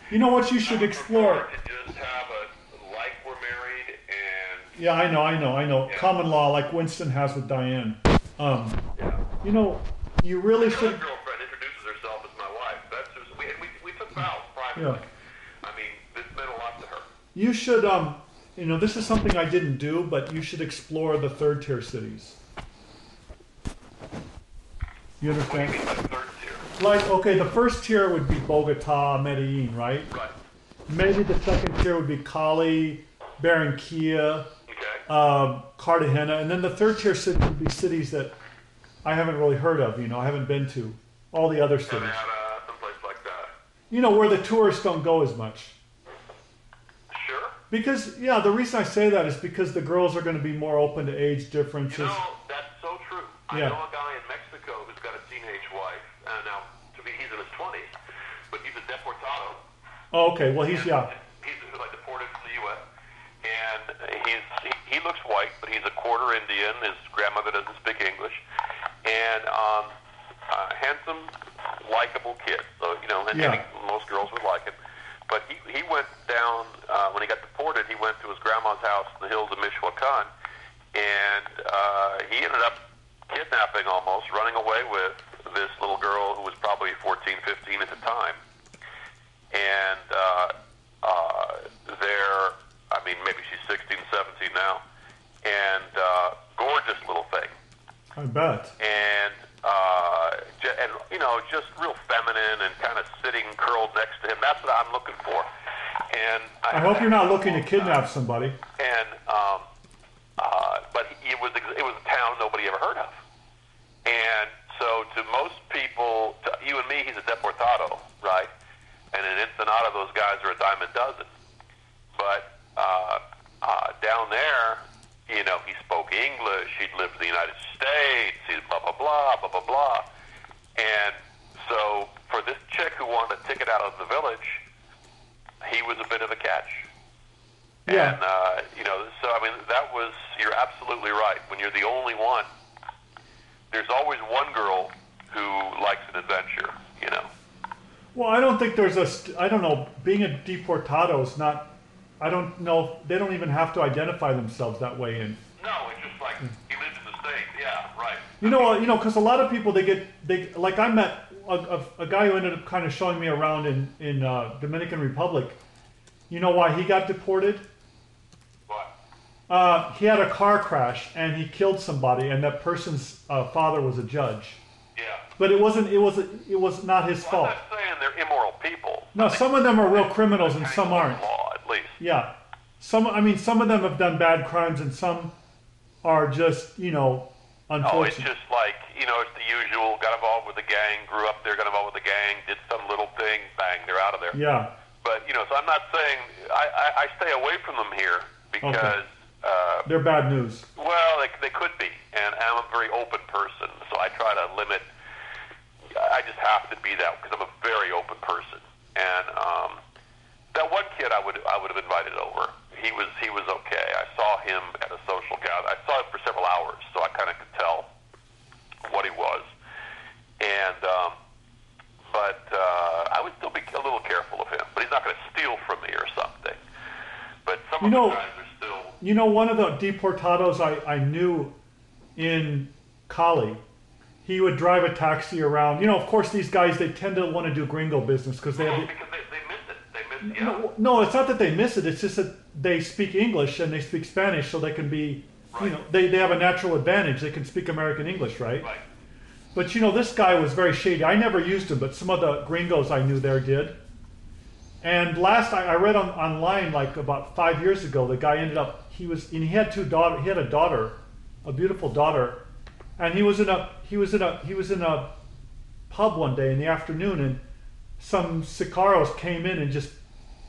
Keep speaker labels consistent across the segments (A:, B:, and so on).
A: You know what you should
B: I would prefer
A: explore?
B: to just have a like we're married and
A: Yeah, I know.
B: yeah,
A: Common law, like Winston has with Diane. Um,
B: yeah.
A: you know, you
B: My
A: really
B: current
A: should.
B: girlfriend introduces herself as my wife. That's just, we took vows
A: Yeah,
B: privately. I mean, this meant a lot to her.
A: you should. This is something I didn't do, but you should explore the third tier cities. You
B: What do you
A: understand?
B: mean by third tier?
A: Like, okay, the first tier would be Bogota, Medellin, right?
B: Right.
A: Maybe the second tier would be Cali, Barranquilla,
B: Okay.
A: Cartagena, and then the third tier city would be cities that I haven't really heard of. I haven't been to all the other cities.
B: Havana, someplace like that.
A: Where the tourists don't go as much.
B: Sure.
A: Because yeah, the reason I say that is because the girls are going to be more open to age
B: You
A: differences.
B: know, that's so true. I
A: Yeah.
B: know a guy in Mexico who's got a teenage wife. Now, to me, he's in his 20s, but he's a deportado.
A: Oh, okay, well he's
B: And
A: yeah,
B: he's like deported from the U.S. And he looks white, but he's a quarter Indian. His grandmother doesn't speak English, and handsome, likable kid. So
A: yeah,
B: most girls would like him. But he went down when he got deported. He went to his grandma's house in the hills of Michoacan, and he ended up kidnapping, almost running away with this little girl who was probably 14, 15 at the time. And I mean, maybe she's 16, 17 now, and gorgeous little thing,
A: I bet.
B: and just real feminine and kind of sitting curled next to him. That's what I'm looking for. And
A: I hope you're not looking to kidnap somebody.
B: And but it was a town nobody ever heard of. And so to most people, to you and me, he's a deportado, right? And in Ensenada, those guys are a dime a dozen. But down there, he spoke English. He'd lived in the United States. He's blah blah blah blah blah blah. And so for this chick who wanted a ticket out of the village, he was a bit of a catch.
A: Yeah.
B: And so I mean, you're absolutely right. When you're the only one, there's always one girl who likes an adventure.
A: Well, I don't think there's I don't know. Being a deportado is not. I don't know. They don't even have to identify themselves that way. And
B: No, it's just like he lives in the States. Yeah, right.
A: because a lot of people they like I met a guy who ended up kind of showing me around in Dominican Republic. You know why he got deported?
B: But
A: He had a car crash and he killed somebody, and that person's father was a judge.
B: yeah.
A: But it was not his
B: Well,
A: fault.
B: I'm not saying they're immoral people.
A: No, some of them are real criminals and some aren't.
B: Law, at least.
A: Yeah, some of them have done bad crimes and some are just
B: Oh, it's
A: unfortunate.
B: just like it's the usual. Got involved with the gang, grew up there, got involved with the gang, did some little thing, bang, they're out of there.
A: Yeah,
B: But so I'm not saying I stay away from them here because
A: they're bad news.
B: well, they could be, and I'm a very open person, so I try to limit. I just have to be that because I'm a very open person, and that one kid I would have invited over. He was okay. I saw him at a social gathering. I saw him for several hours, so I kind of could tell what he was, and but I would still be a little careful of him. But he's not going to steal from me or something. But some of the guys are still.
A: One of the deportados I knew in Cali, he would drive a taxi around. Of course, these guys, they tend to want to do gringo business because they have.
B: Because they miss it. They miss. Yeah.
A: No, it's not that they miss it. It's just that they speak English and they speak Spanish, so they can be.
B: Right.
A: They have a natural advantage. They can speak American English, right?
B: Right.
A: But this guy was very shady. I never used him, but some of the gringos I knew there did. And last I read online, like about 5 years ago, the guy ended up he had two daughters. He had a daughter, a beautiful daughter, and he was in a pub one day in the afternoon, and some sicaros came in and just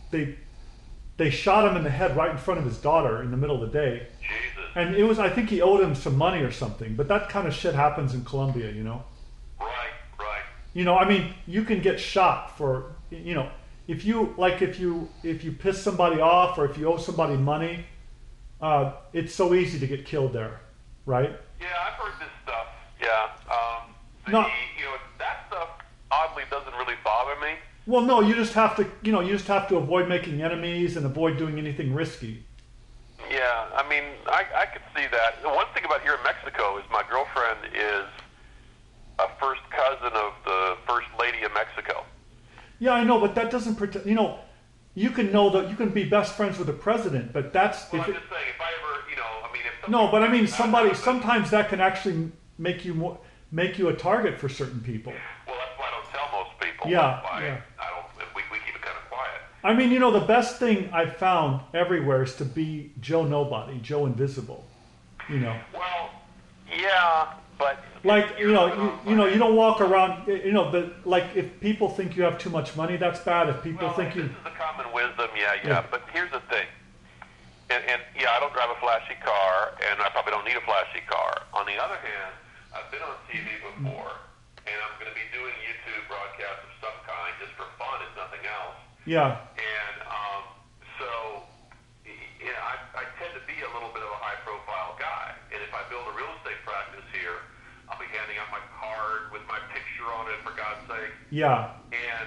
A: they shot him in the head right in front of his daughter in the middle of the day.
B: Jesus.
A: And I think he owed him some money or something. But that kind of shit happens in Colombia,
B: Right. Right.
A: I mean, you can get shot for, if you piss somebody off or if you owe somebody money, it's so easy to get killed there, right?
B: Yeah, I've heard this stuff. Yeah.
A: No.
B: That stuff oddly doesn't really bother me.
A: Well, no, you just have to, you just have to avoid making enemies and avoid doing anything risky.
B: Yeah, I mean, I could see that. The one thing about here in Mexico is my girlfriend is a first cousin of the first lady of Mexico.
A: Yeah, I know, but that doesn't pretend. You can know that you can be best friends with the president, but that's
B: Well, I'm just saying, if I ever, I mean, if
A: no. But I mean,
B: somebody
A: sometimes that can actually make you a target for certain people.
B: Well, that's why I don't tell most people.
A: Yeah,
B: That's why
A: yeah.
B: I don't. We keep it kind of quiet.
A: I mean, the best thing I've found everywhere is to be Joe Nobody, Joe Invisible.
B: Well, yeah, but
A: Like you don't walk around. Like if people think you have too much money, that's bad. If people think you,
B: this is the common wisdom. Yeah. But here's the thing. And yeah, I don't drive a flashy car, and I probably don't need a flashy car. On the other hand, I've been on TV before, and I'm going to be doing YouTube broadcasts of some kind just for fun, if nothing else.
A: yeah,
B: And so, I tend to be a little bit of a high-profile guy. And if I build a real estate practice here, I'll be handing out my card with my picture on it, for God's sake.
A: yeah,
B: And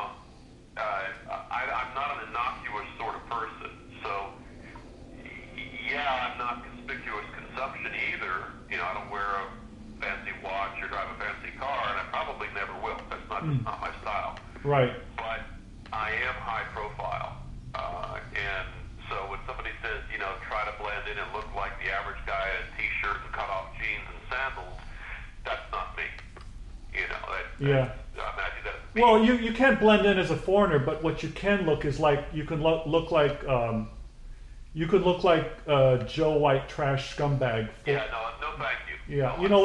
B: I'm not an innocuous sort of person. So, yeah, I'm not conspicuous consumption either. I don't wear a fancy watch or drive a fancy car, and I probably never will. That's just not my style.
A: right.
B: But I am high profile. And so when somebody says, try to blend in and look like the average guy in a t-shirt and cut-off jeans and sandals, that's not me.
A: Yeah.
B: Imagine that's me.
A: Well, you can't blend in as a foreigner, but what you can look is like you can look like Joe White trash scumbag.
B: Yeah, no, thank you.
A: Yeah,
B: No,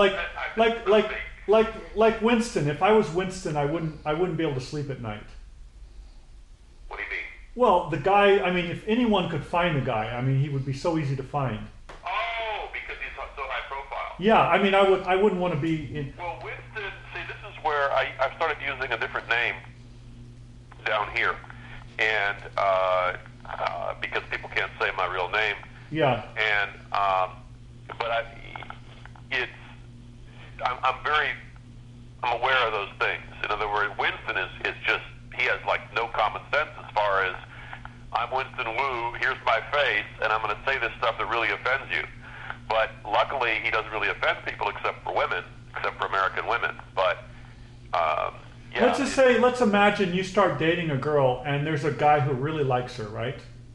A: like Winston. If I was Winston, I wouldn't be able to sleep at night.
B: What do you mean?
A: Well, the guy. I mean, if anyone could find the guy, I mean, he would be so easy to find.
B: Oh, because he's so high profile.
A: Yeah, I mean, I wouldn't want to be in.
B: Well, Winston, see, this is where I've started using a different name down here, and because people can't say my real name.
A: Yeah,
B: And but I'm aware of those things. In other words, Winston is just, he has like no common sense as far as, I'm Winston Wu, here's my face, and I'm going to say this stuff that really offends you. But luckily, he doesn't really offend people except for women, except for American women. But yeah.
A: let's imagine you start dating a girl and there's a guy who really likes her, right?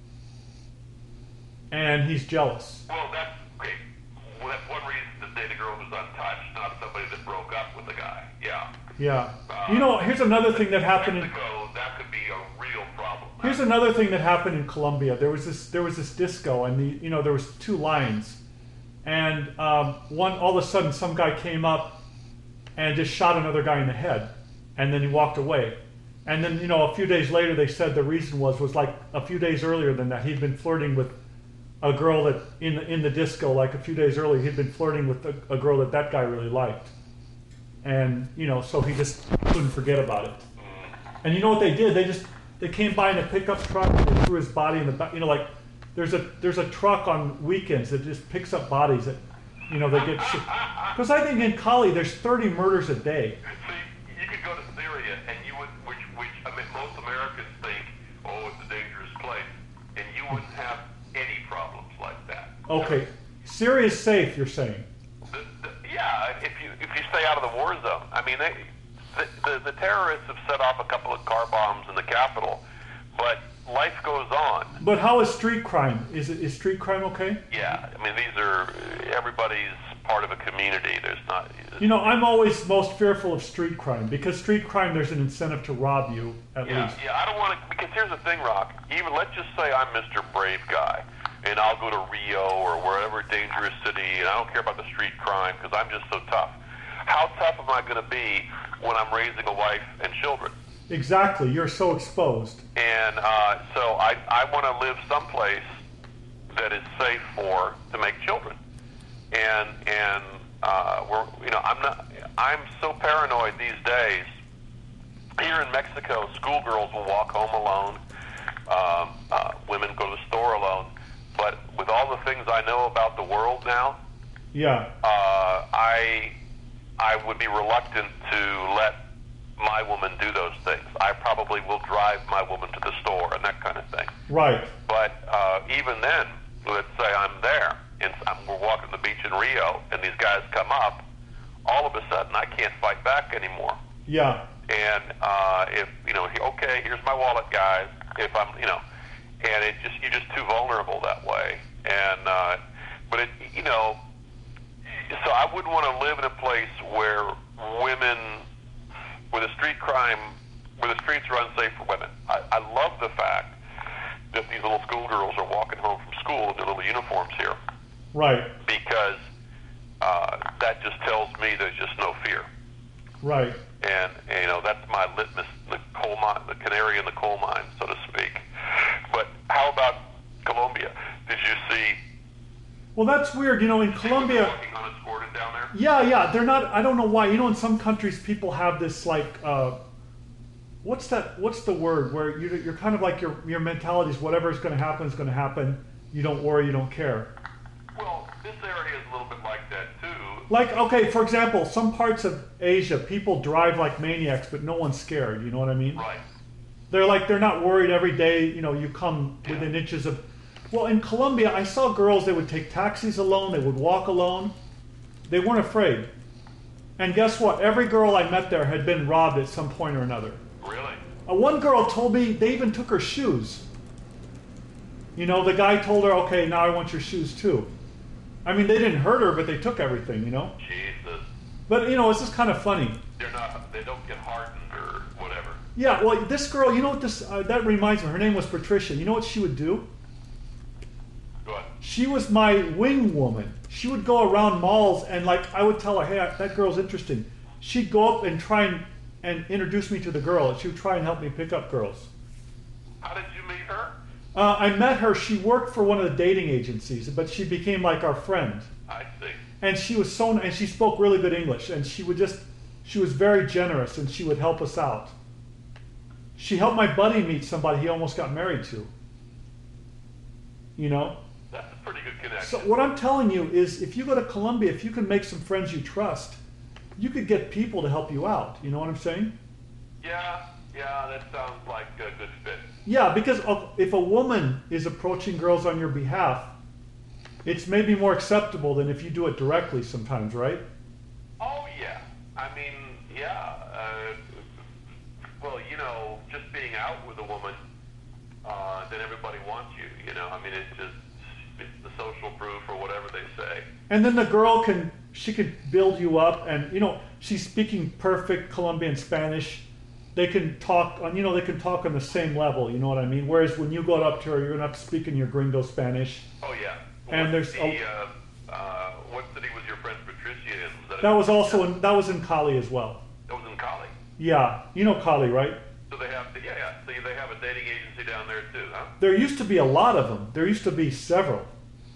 A: And he's jealous.
B: Well, that's okay. Well, that's one reason to date a girl who's untouched, not somebody that broke up with a guy. Yeah.
A: Yeah. Here's another thing that happened in
B: Mexico, that could be a real problem.
A: Here's another thing that happened in Colombia. There was this disco, and there was two lines, and one all of a sudden some guy came up and just shot another guy in the head, and then he walked away. And then a few days later they said the reason was like a few days earlier than that he'd been flirting with a girl that in the disco, like a few days earlier he'd been flirting with a girl that guy really liked, and so he just couldn't forget about it. And you know what they did? They came by in a pickup truck and they threw his body in the back. Like there's a truck on weekends that just picks up bodies that they get shit. Because I think in Cali there's 30 murders a day.
B: See, you could go to Syria and you would, which I mean, most Americans think, oh, it's a dangerous place, and you wouldn't have any problems like that.
A: Okay, Syria's safe, you're saying?
B: Yeah, if you stay out of the war zone. I mean, the terrorists have set off a couple of car bombs in the capital, but life goes on.
A: But how is street crime? Is street crime okay?
B: Yeah, I mean, everybody's part of a community. There's not.
A: I'm always most fearful of street crime because street crime there's an incentive to rob you at least.
B: Yeah, I don't want to, because here's the thing, Rock. Even let's just say I'm Mr. Brave Guy, and I'll go to Rio or wherever dangerous city, and I don't care about the street crime because I'm just so tough. How tough am I going to be when I'm raising a wife and children?
A: Exactly. You're so exposed.
B: And so I want to live someplace that is safe to make children. And I'm so paranoid these days. Here in Mexico, schoolgirls will walk home alone. Women go to the store alone. But with all the things I know about the world now,
A: yeah,
B: I would be reluctant to let my woman do those things. I probably will drive my woman to the store and that kind of thing.
A: Right.
B: But even then, let's say I'm there and we're walking the beach in Rio, and these guys come up. All of a sudden, I can't fight back anymore.
A: Yeah.
B: And if okay, here's my wallet, guys. If I'm, and you're just too vulnerable that way. And but it, so I wouldn't want to live in a place where women, where the streets are unsafe for women. I love the fact that these little schoolgirls are walking home from school in their little uniforms here.
A: Right.
B: Because that just tells me there's just no fear.
A: Right.
B: And that's my litmus, the coal mine, the canary in the coal mine, so to speak. But how about Colombia? Did you see?
A: Well, that's weird. In Colombia.
B: Walking unescorted down there.
A: Yeah. They're not. I don't know why. In some countries, people have this like. What's the word where you're kind of like your mentality is whatever is going to happen is going to happen. You don't worry. You don't care.
B: Well, this area is a little bit like that too.
A: Like, okay, for example, some parts of Asia, people drive like maniacs, but no one's scared. You know what I mean?
B: Right.
A: They're not worried every day. You come within inches of. Well, in Colombia, I saw girls. They would take taxis alone. They would walk alone. They weren't afraid. And guess what? Every girl I met there had been robbed at some point or another.
B: Really?
A: One girl told me they even took her shoes. The guy told her, okay, now I want your shoes too. I mean, they didn't hurt her, but they took everything,
B: Jesus.
A: But, it's just kind of funny.
B: They don't get hardened or whatever.
A: Yeah, well, this girl, that reminds me, her name was Patricia. You know what she would do?
B: Go ahead.
A: She was my wing woman. She would go around malls and I would tell her, hey, that girl's interesting. She'd go up and try and introduce me to the girl, and she would try and help me pick up girls.
B: How did you meet her?
A: I met her. She worked for one of the dating agencies, but she became like our friend.
B: I see.
A: And she was and she spoke really good English, and she was very generous, and she would help us out. She helped my buddy meet somebody he almost got married to.
B: That's a pretty good connection.
A: So what I'm telling you is, if you go to Colombia, if you can make some friends you trust, you could get people to help you out. You know what I'm saying?
B: Yeah, that sounds like a good fit.
A: Yeah, because if a woman is approaching girls on your behalf, it's maybe more acceptable than if you do it directly sometimes, right?
B: Oh, yeah. I mean, yeah. Well, just being out with a woman, then everybody wants you, I mean, it's the social proof or whatever they say.
A: And then the girl could build you up, and, she's speaking perfect Colombian Spanish. They can talk on, they can talk on the same level, you know what I mean? Whereas when you go up to her, you're going to have to speak in your gringo Spanish.
B: Oh, yeah.
A: And
B: what city was your friend Patricia in?
A: That was in Cali as well.
B: That was in Cali?
A: Yeah. You know Cali, right?
B: So they have, So they have a dating agency down there too, huh?
A: There used to be a lot of them. There used to be several.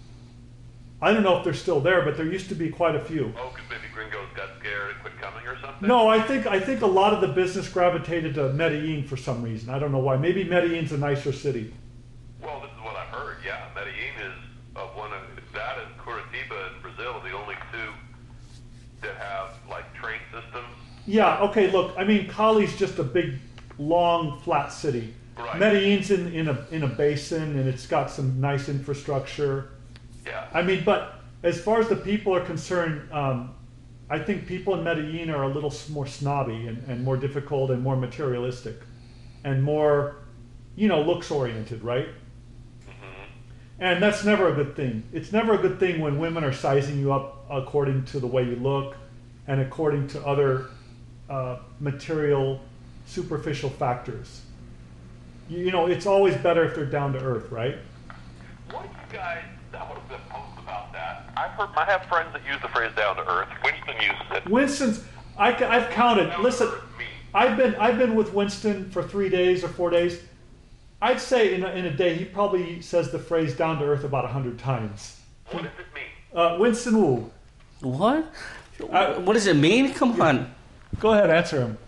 A: I don't know if they're still there, but there used to be quite a few.
B: Oh, because maybe gringos got scared and quit coming or something?
A: No, I think a lot of the business gravitated to Medellin for some reason. I don't know why. Maybe Medellin's a nicer city.
B: Well, this is what I've heard. Yeah, Medellin is one of that and Curitiba in Brazil are the only two that have train systems.
A: Yeah. Okay. Look, I mean, Cali's just a big, long, flat city.
B: Right.
A: Medellin's in a basin, and it's got some nice infrastructure.
B: Yeah.
A: I mean, but as far as the people are concerned, I think people in Medellin are a little more snobby and more difficult and more materialistic and more, looks oriented, right?
B: Mm-hmm.
A: And that's never a good thing. It's never a good thing when women are sizing you up according to the way you look and according to other material, superficial factors. It's always better if they're down to earth, right?
B: What do you guys? I would have been post about that. I have friends that use the phrase "down to earth." Winston uses it.
A: Winston's. I've counted. Listen, I've been with Winston for 3 days or 4 days. I'd say in a day he probably says the phrase "down to earth" about 100 times.
B: What does it mean?
A: Winston Wu.
C: What? What does it mean? Come on.
A: Go ahead, answer him.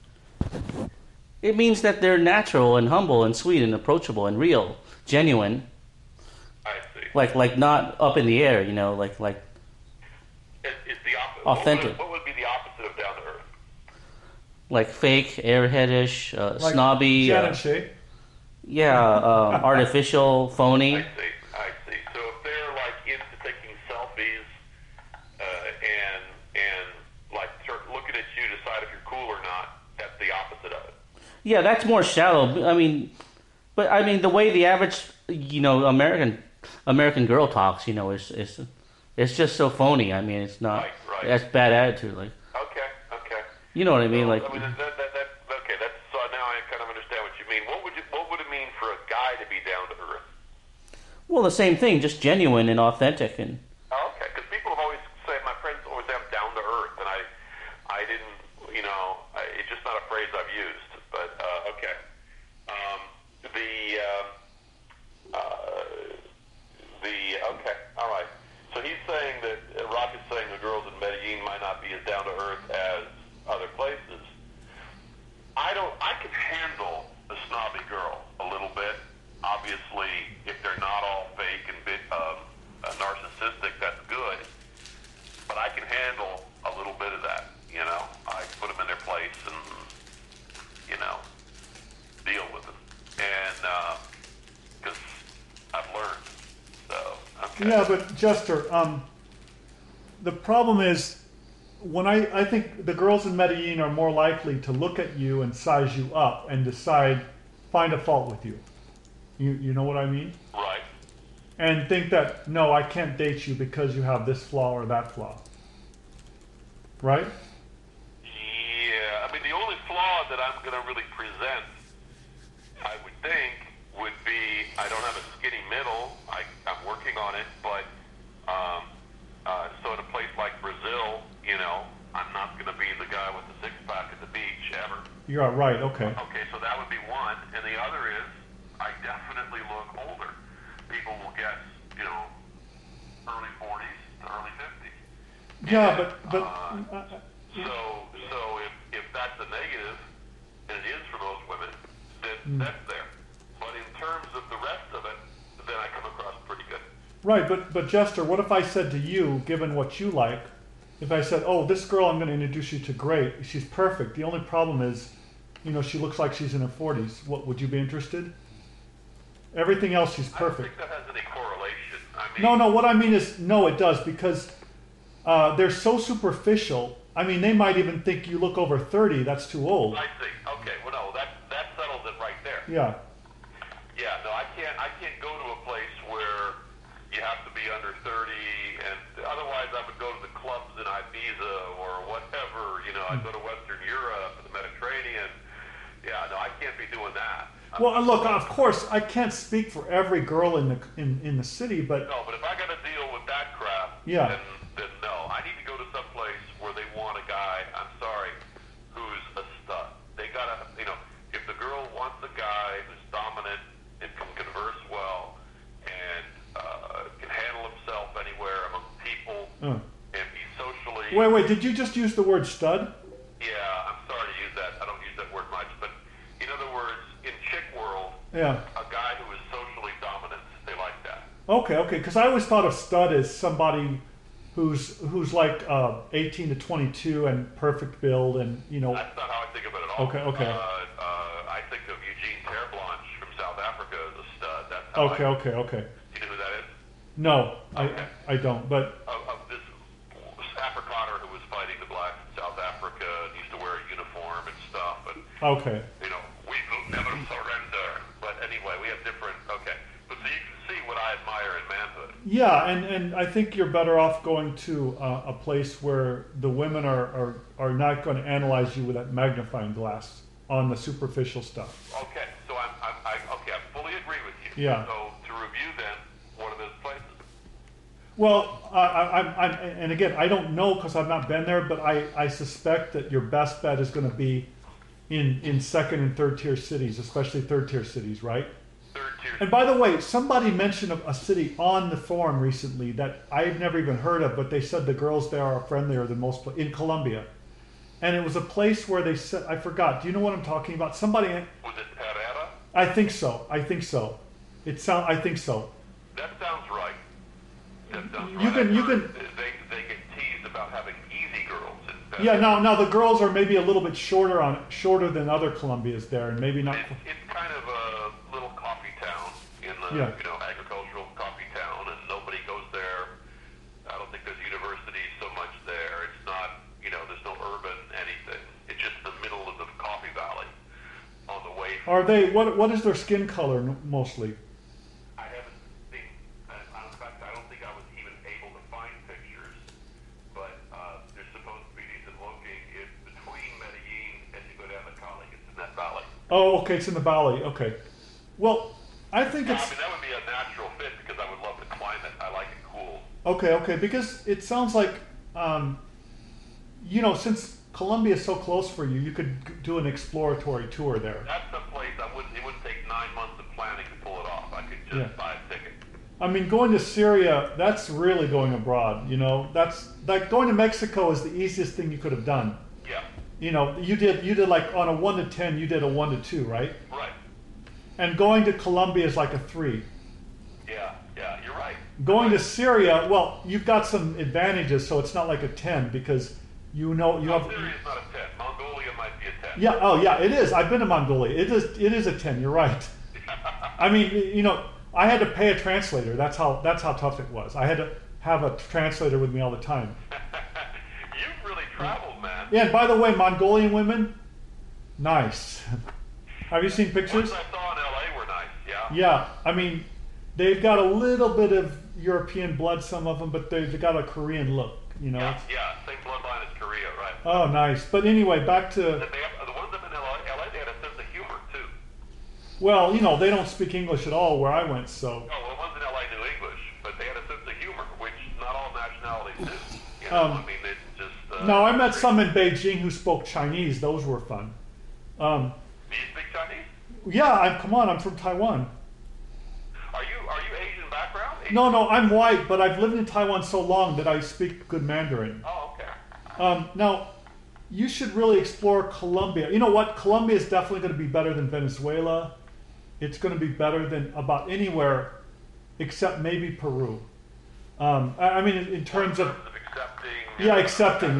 C: It means that they're natural and humble and sweet and approachable and real, genuine.
B: I see.
C: Like not up in the air,
B: It's the opposite.
C: Authentic.
B: What would be the opposite of down to earth?
C: like fake, airheadish,
A: Like
C: snobby,
A: Janet Shea.
C: artificial, phony.
B: I see. So if they're like into taking selfies and like looking at you to decide if you're cool or not, that's the opposite of it.
C: Yeah, that's more shallow. I mean, the way the average, American girl talks, is it's just so phony. I mean, it's not.
B: Right.
C: That's bad attitude. Like,
B: Okay.
C: you know what I mean?
B: So,
C: Like,
B: okay. That's so now I kind of understand what you mean. What would it mean for a guy to be down to earth?
C: well, the same thing, just genuine and authentic, and
B: Oh, okay, because people have always said, my friends always say I'm down to earth, and I didn't, it's just not a phrase I've used. But okay, okay, all right. So he's saying that Rock is saying the girls in Medellin might not be as down to earth as other places. I can handle the snobby girl a little bit. Obviously, if they're not all fake and narcissistic, that's good. But I can handle a little bit of that. I put them in their place and deal with them, and because I've learned. So okay.
A: Yeah, but Jester, the problem is when I think the girls in Medellin are more likely to look at you and size you up and find a fault with you. You know what I mean?
B: Right.
A: And think that, no, I can't date you because you have this flaw or that flaw. Right?
B: Yeah. I mean, the only flaw that I'm going to really present, I would think, would be I don't have a skinny middle. I'm working on it, but so in a place like Brazil, I'm not going to be the guy with the six-pack at the beach ever.
A: You're right, okay.
B: Okay, so that would be one. And the other is I definitely look older. People will guess, early 40s to early 50s.
A: Yeah,
B: And,
A: but
B: So if that's a negative, and it is for most women, then that's there. But in terms of the rest of it, then I come across pretty good.
A: right, but Jester, what if I said to you, given what you like, if I said, oh, this girl I'm going to introduce you to, great, she's perfect. The only problem is, she looks like she's in her 40s. What, would you be interested? Everything else, she's
B: I don't
A: perfect.
B: think that has any correlation. I mean,
A: No, what I mean is, no, it does, because they're so superficial. I mean, they might even think you look over 30, that's too old.
B: I see. Okay, well, no, that settles it right there.
A: Yeah.
B: Yeah, no, I can't go to a place where you have to be under 30, and otherwise I would go to the clubs in Ibiza or whatever. I'd go to Western Europe, the Mediterranean. Yeah, no, I can't be doing that.
A: Well, look, of course, I can't speak for every girl in the city, but
B: No, but if I got to deal with that crap,
A: Yeah.
B: then no. I need to go to some place where they want a guy, I'm sorry, who's a stud. They got to, if the girl wants a guy who's dominant and can converse well and can handle himself anywhere among people and be socially...
A: wait, did you just use the word stud?
B: Yeah, I'm sorry to use that. I don't use that word much. But in other words, in chick world,
A: Yeah.
B: a guy who is socially dominant, they like that.
A: Okay, because I always thought of stud as somebody who's like 18 to 22 and perfect build and
B: That's not how I think of it at all.
A: Okay.
B: I think of Eugene Terreblanche from South Africa as a stud. That's how
A: Okay.
B: You know who that is?
A: No,
B: Okay.
A: I don't. But
B: Of this Afrikaner who was fighting the blacks in South Africa and used to wear a uniform and stuff. And,
A: okay.
B: we will never surrender. But anyway, we have different... Okay. But so you can see what I admire in manhood.
A: Yeah, and I think you're better off going to a place where the women are not going to analyze you with that magnifying glass on the superficial stuff.
B: Okay, so I fully agree with you.
A: Yeah.
B: So to review then, what are those places?
A: Well, I'm and again, I don't know because I've not been there, but I suspect that your best bet is going to be in second and third tier cities, especially third tier cities, right?
B: Third tier.
A: And by the way, somebody mentioned a city on the forum recently that I've never even heard of, but they said the girls there are friendlier than most in Colombia. And it was a place where they said, I forgot. Do you know what I'm talking about? Somebody.
B: Was it Herrera?
A: I think so. I think so. I think so.
B: That sounds right. That sounds right.
A: You can.
B: They get teased about having easy girls in
A: Yeah, now the girls are maybe a little bit shorter than other Colombias there, and maybe not.
B: It's kind of a little coffee town in the
A: Yeah.
B: agricultural coffee town, and nobody goes there. I don't think there's universities so much there. It's not there's no urban anything. It's just the middle of the coffee valley on the way.
A: Are they? What is their skin color mostly?
B: I haven't seen. In fact, I don't think I was even able to find pictures. But there's supposed to be decent looking. It's between Medellin and you go down to Cali. It's in that valley.
A: Oh, okay, it's in the valley. Okay. Well, I think
B: I
A: it's
B: mean, that would be a natural fit because I would love the climate. I like it cool.
A: okay, because it sounds like, since Colombia is so close for you, you could do an exploratory tour there.
B: That's the place it wouldn't take 9 months of planning to pull it off. I could just buy a ticket.
A: I mean, going to Syria, that's really going abroad. That's like going to Mexico is the easiest thing you could have done.
B: Yeah.
A: You did like on a 1 to 10, you did a 1 to 2, right?
B: Right.
A: And going to Colombia is like a 3.
B: Yeah, you're right.
A: Going to Syria, well, you've got some advantages, so it's not like a 10 because you have.
B: Syria is not a 10. Mongolia might be a 10.
A: Yeah. Oh, yeah. It is. I've been to Mongolia. It is a 10. You're right. I mean, I had to pay a translator. That's how tough it was. I had to have a translator with me all the time.
B: You've really traveled, man.
A: Yeah. And by the way, Mongolian women, nice. Have you seen pictures?
B: Ones I saw in LA were nice. Yeah.
A: Yeah. I mean, they've got a little bit of European blood, some of them, but they've got a Korean look.
B: Yeah. Same bloodline as Korea, right?
A: Oh, nice. But anyway, back to.
B: The ones up in LA, they had a sense of humor too.
A: Well, they don't speak English at all where I went, so.
B: Oh, well, the ones in LA knew English, but they had a sense of humor, which not all nationalities do. I mean, it's just.
A: No, I met some in Beijing who spoke Chinese. Those were fun.
B: Do you speak Chinese?
A: Yeah, come on, I'm from Taiwan.
B: Are you Asian background?
A: No, I'm white, but I've lived in Taiwan so long that I speak good Mandarin.
B: Oh, okay.
A: Now, you should really explore Colombia. You know what? Colombia is definitely going to be better than Venezuela. It's going to be better than about anywhere except maybe Peru. I mean, in terms of
B: accepting.
A: Yeah, accepting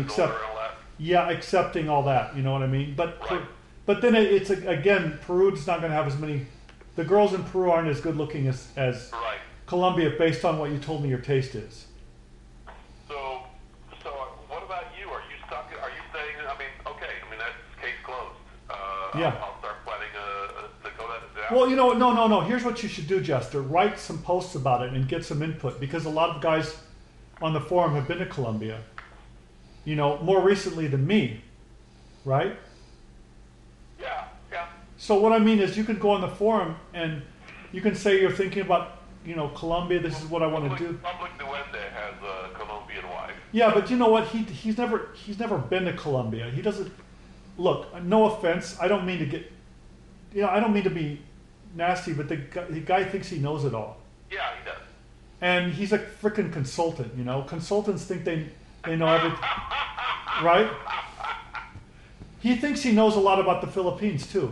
A: all that. You know what I mean?
B: Right.
A: But then it's again, Peru's not going to have as many. The girls in Peru aren't as good looking as
B: Right.
A: Colombia, based on what you told me your taste is.
B: So what about you? Are you stuck? Are you saying? I mean, okay. I mean, that's case closed.
A: Yeah.
B: I'll start planning to go that.
A: Well, no. Here's what you should do, Jester. Write some posts about it and get some input because a lot of guys on the forum have been to Colombia. More recently than me, right?
B: Yeah.
A: So what I mean is, you can go on the forum and you can say you're thinking about, Colombia. This is what I want to do.
B: Public Duende has a Colombian wife.
A: Yeah, but you know what? He's never been to Colombia. He doesn't. Look, no offense. I don't mean to get. I don't mean to be nasty, but the guy thinks he knows it all.
B: Yeah, he does.
A: And he's a freaking consultant. Consultants think they know everything, right? He thinks he knows a lot about the Philippines too.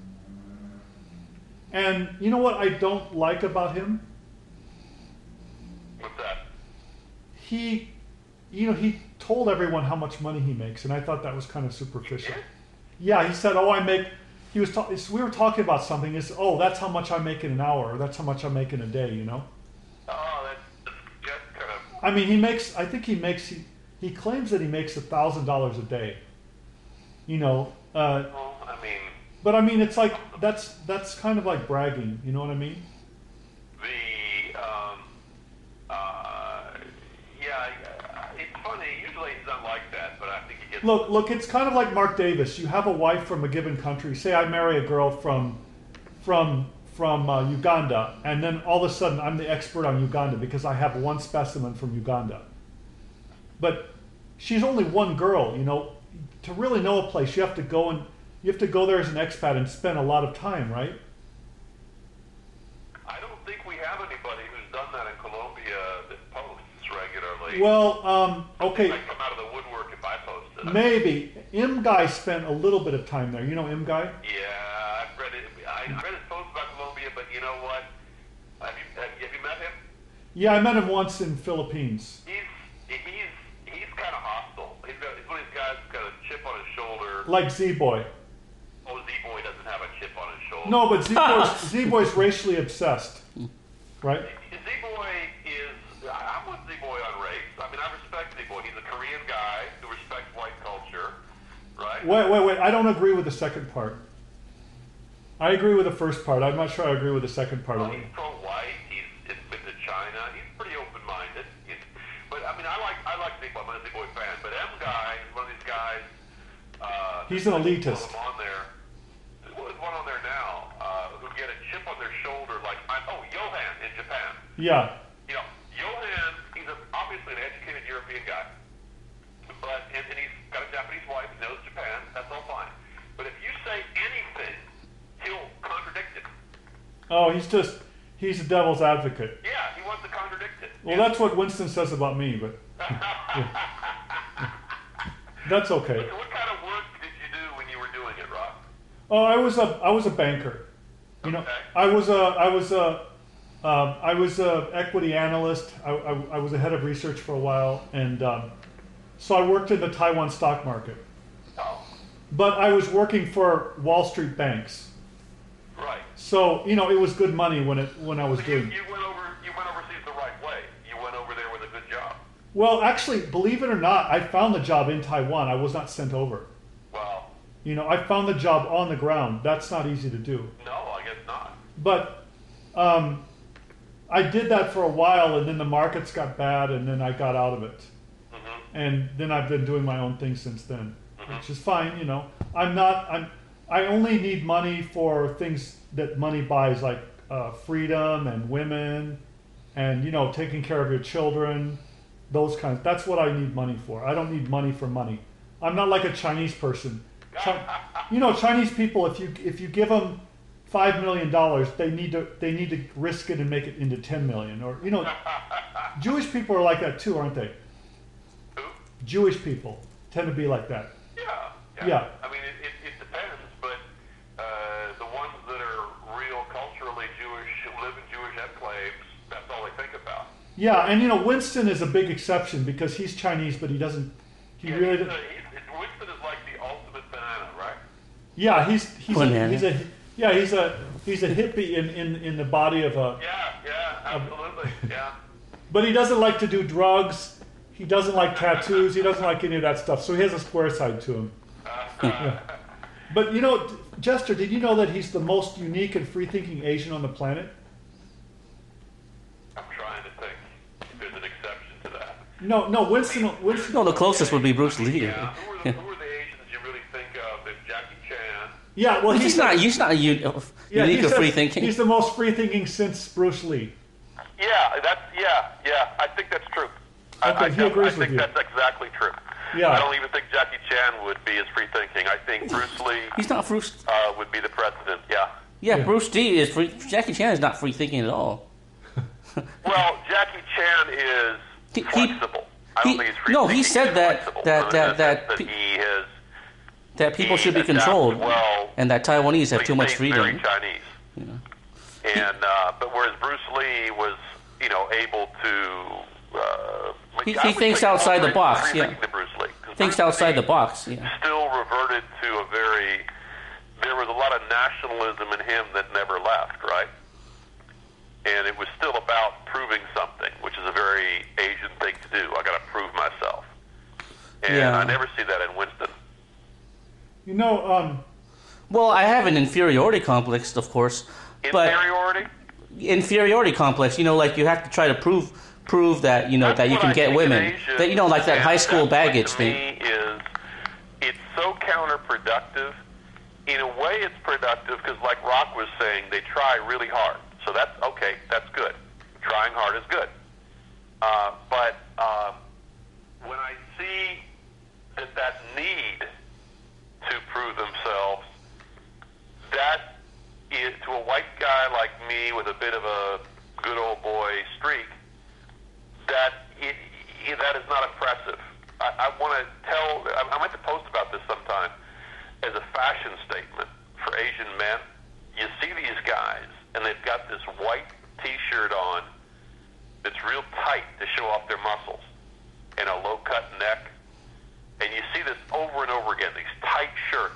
A: And you know what I don't like about him?
B: What's that?
A: He told everyone how much money he makes, and I thought that was kind of superficial. Yeah, he said, "Oh, I make." We were talking about something. That's how much I make in an hour, or that's how much I make in a day.
B: Oh, that's kind of.
A: I mean, I think he claims that he makes $1,000 a day.
B: Well, I mean.
A: But I mean, it's like that's kind of like bragging. You know what I mean?
B: It's funny. Usually it's not like that, but I think it gets.
A: Look, it's kind of like Mark Davis. You have a wife from a given country. Say I marry a girl from Uganda, and then all of a sudden I'm the expert on Uganda because I have one specimen from Uganda. But she's only one girl. To really know a place, you have to go there as an expat and spend a lot of time, right?
B: I don't think we have anybody who's done that in Colombia that posts regularly.
A: Well, okay.
B: I come out of the woodwork if I posted.
A: Maybe. Guy spent a little bit of time there. You know Guy?
B: Yeah, I've read it. I read his post about Colombia, but you know what? Have you met him?
A: Yeah, I met him once in Philippines.
B: He's kind of hostile. He's one of these guys who's
A: like Z-Boy.
B: Oh, Z-Boy doesn't have a chip on his shoulder.
A: No, but Z-Boy's racially obsessed, right?
B: Z-Boy is... I'm with Z-Boy on race. I mean, I respect Z-Boy. He's a Korean guy who respects white culture, right?
A: Wait. I don't agree with the second part. I agree with the first part. I'm not sure I agree with the second part of it.
B: He's pro-white. He's been to China. He's pretty open-minded. But, I mean, I like Z-Boy. I'm a Z-Boy fan. But M Guy is one of these guys...
A: He's an elitist.
B: On there. There's one on there now who get a chip on their shoulder like... Johan in Japan.
A: Yeah.
B: You know, Johan, he's obviously an educated European guy. But and he's got a Japanese wife, he knows Japan. That's all fine. But if you say anything, he'll contradict it.
A: Oh, he's a devil's advocate.
B: Yeah, he wants to contradict it.
A: Well, that's what Winston says about me, but that's okay.
B: So what kind of work did you do when you were doing it, Rob?
A: Oh, I was a banker. You know,
B: Okay.
A: I was a equity analyst. I was a head of research for a while, and so I worked in the Taiwan stock market.
B: Oh,
A: But I was working for Wall Street banks,
B: right.
A: so you know it was good money when I was
B: So
A: doing.
B: you went overseas the right way. You went over there with a good job.
A: Well, actually, believe it or not, I found the job in Taiwan. I was not sent over.
B: Well,
A: You know, I found the job on the ground. That's not easy to do.
B: no, I guess not.
A: But I did that for a while, and then the markets got bad, and then I got out of it.
B: Mm-hmm.
A: And then I've been doing my own thing since then, which is fine. You know, I only need money for things that money buys, like freedom and women, and you know, taking care of your children, those kinds. That's what I need money for. I don't need money for money. I'm not like a Chinese person. You know, Chinese people, if you give them $5 million, they need to risk it and make it into 10 million. Or you know, Jewish people are like that too, aren't they?
B: Who?
A: Jewish people tend to be like that. Yeah.
B: I mean, it depends, but the ones that are real culturally Jewish, who live in Jewish enclaves, that's all they think about.
A: Yeah, and you know, Winston is a big exception because he's Chinese, but he doesn't. He really.
B: Winston is like the ultimate banana, right?
A: Yeah, he's a
C: Banana.
A: hippie in the body of a.
B: Yeah, absolutely, yeah.
A: But he doesn't like to do drugs. He doesn't like tattoos. He doesn't like any of that stuff. So he has a square side to him. Yeah. But you know, Jester, did you know that he's the most unique and free-thinking Asian on the planet?
B: I'm trying to think if there's an exception to that.
A: No, Winston.
C: No, the closest would be Bruce Lee.
B: Yeah, who are the Asians you really think of? There's Jackie Chan.
A: Yeah, well,
C: He's not unique
A: he
C: or
A: says
C: free thinking.
A: He's the most free-thinking since Bruce Lee.
B: Yeah. I think that's true.
A: Okay, he agrees with
B: I think
A: you.
B: that's exactly true.
A: Yeah.
B: I don't even think Jackie Chan would be as free thinking. I think Bruce Lee
C: He's not Bruce.
B: would be the president. Yeah.
C: Yeah, Bruce Lee is free. Jackie Chan is not free thinking at all.
B: Well, Jackie Chan is
C: He-
B: flexible. I don't think he's free
C: no,
B: thinking.
C: he said
B: He's
C: that-
B: flexible.
C: that-
B: In the
C: that-
B: sense he has
C: That people should be
B: adapts
C: controlled,
B: well,
C: and that Taiwanese have
B: but
C: too
B: he
C: much
B: stays very
C: freedom.
B: Chinese. And but whereas Bruce Lee was, you know, able to.
C: He
B: I would
C: thinks
B: say
C: outside the
B: more
C: box,
B: free
C: yeah.
B: thinking than Bruce Lee. 'Cause
C: Thinks
B: Bruce
C: outside
B: Lee
C: the box. Yeah.
B: Still reverted to a very. There was a lot of nationalism in him that never left, right? And it was still about proving something, which is a very Asian thing to do. I got to prove myself, and
C: Yeah.
B: I never see that in Winston.
A: You know,
C: Well, I have an inferiority complex, of course, but
B: Inferiority.
C: complex. You know, like you have to try to prove that you know
B: That's
C: that you
B: what
C: can
B: I
C: get
B: think
C: women.
B: in Asia,
C: That you know, like that
B: and
C: high school
B: that's what
C: baggage
B: to
C: thing.
B: me is it's so counterproductive. In a way, it's productive because, like Rock was saying, they try really hard. So that's okay. That's good. Trying hard is good. But when I see that need to prove themselves, that is, to a white guy like me with a bit of a good old boy streak, that is not impressive. I want to tell. I meant to post about this sometime as a fashion statement for Asian men. You see these guys, and they've got this white T-shirt on that's real tight to show off their muscles, and a low-cut neck. And you see this over and over again, these tight shirts.